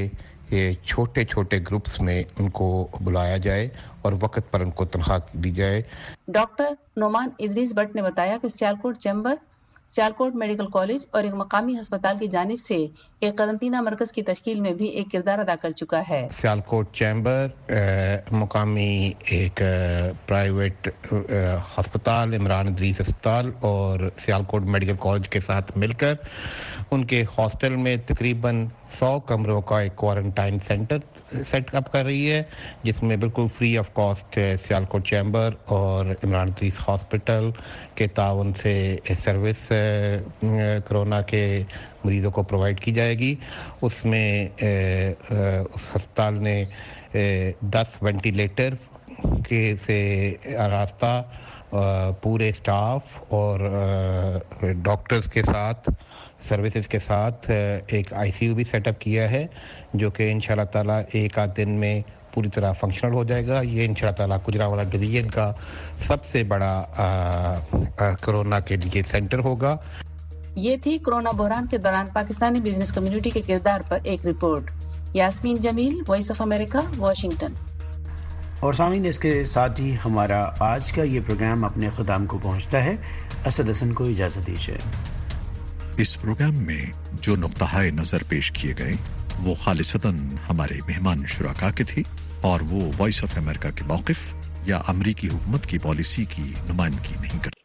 چھوٹے چھوٹے گروپس میں ان کو بلایا جائے اور وقت پر ان کو تنخواہ دی جائے۔ ڈاکٹر نعمان ادریس بٹ نے بتایا کہ Sialkot chamber Sialkot medical college اور ایک مقامی ہسپتال کی جانب سے ایک قرنطینہ مرکز کی تشکیل میں بھی ایک کردار ادا کر چکا ہے۔ سیالکوٹ چیمبر مقامی ایک پرائیویٹ ہسپتال، عمران ادریس ہسپتال اور سیالکوٹ میڈیکل کالج کے ساتھ مل کر ان کے ہاسٹل میں تقریباً 100 کمروں کا ایک کوارنٹائن سینٹر سیٹ اپ کر رہی ہے، جس میں بالکل free of cost Sialkot chamber اور عمران ادریس ہاسپٹل کے تعاون سے سروس کرونا کے مریضوں کو پرووائڈ کی جائے گی۔ اس میں اس ہسپتال نے 10 وینٹیلیٹرز کے سے آراستہ پورے سٹاف اور ڈاکٹرز کے ساتھ سروسز کے ساتھ ایک آئی سی یو بھی سیٹ اپ کیا ہے، جو کہ انشاءاللہ تعالیٰ ایک آدھ دن میں پوری طرح فنکشنل ہو جائے گا۔ یہ انشاءاللہ تعالیٰ گجرانوالہ ڈویژن کا سب سے بڑا کرونا کے لیے سینٹر ہوگا۔ یہ تھی کرونا بحران کے دوران پاکستانی بزنس کمیونٹی کے کردار پر ایک report. Yasmeen Jameel, Voice of America, Washington. اور سامعین، اس کے ساتھ ہی ہمارا آج کا یہ پروگرام اپنے اختتام کو پہنچتا ہے۔ اسد حسن کو اجازت دیجیے۔ اس پروگرام میں جو نقطہ نظر پیش کیے گئے وہ خالصتاً ہمارے مہمان شرکا کے تھی اور وہ وائس آف امریکہ کے موقف یا امریکی حکومت کی پالیسی کی نمائندگی نہیں کرتے۔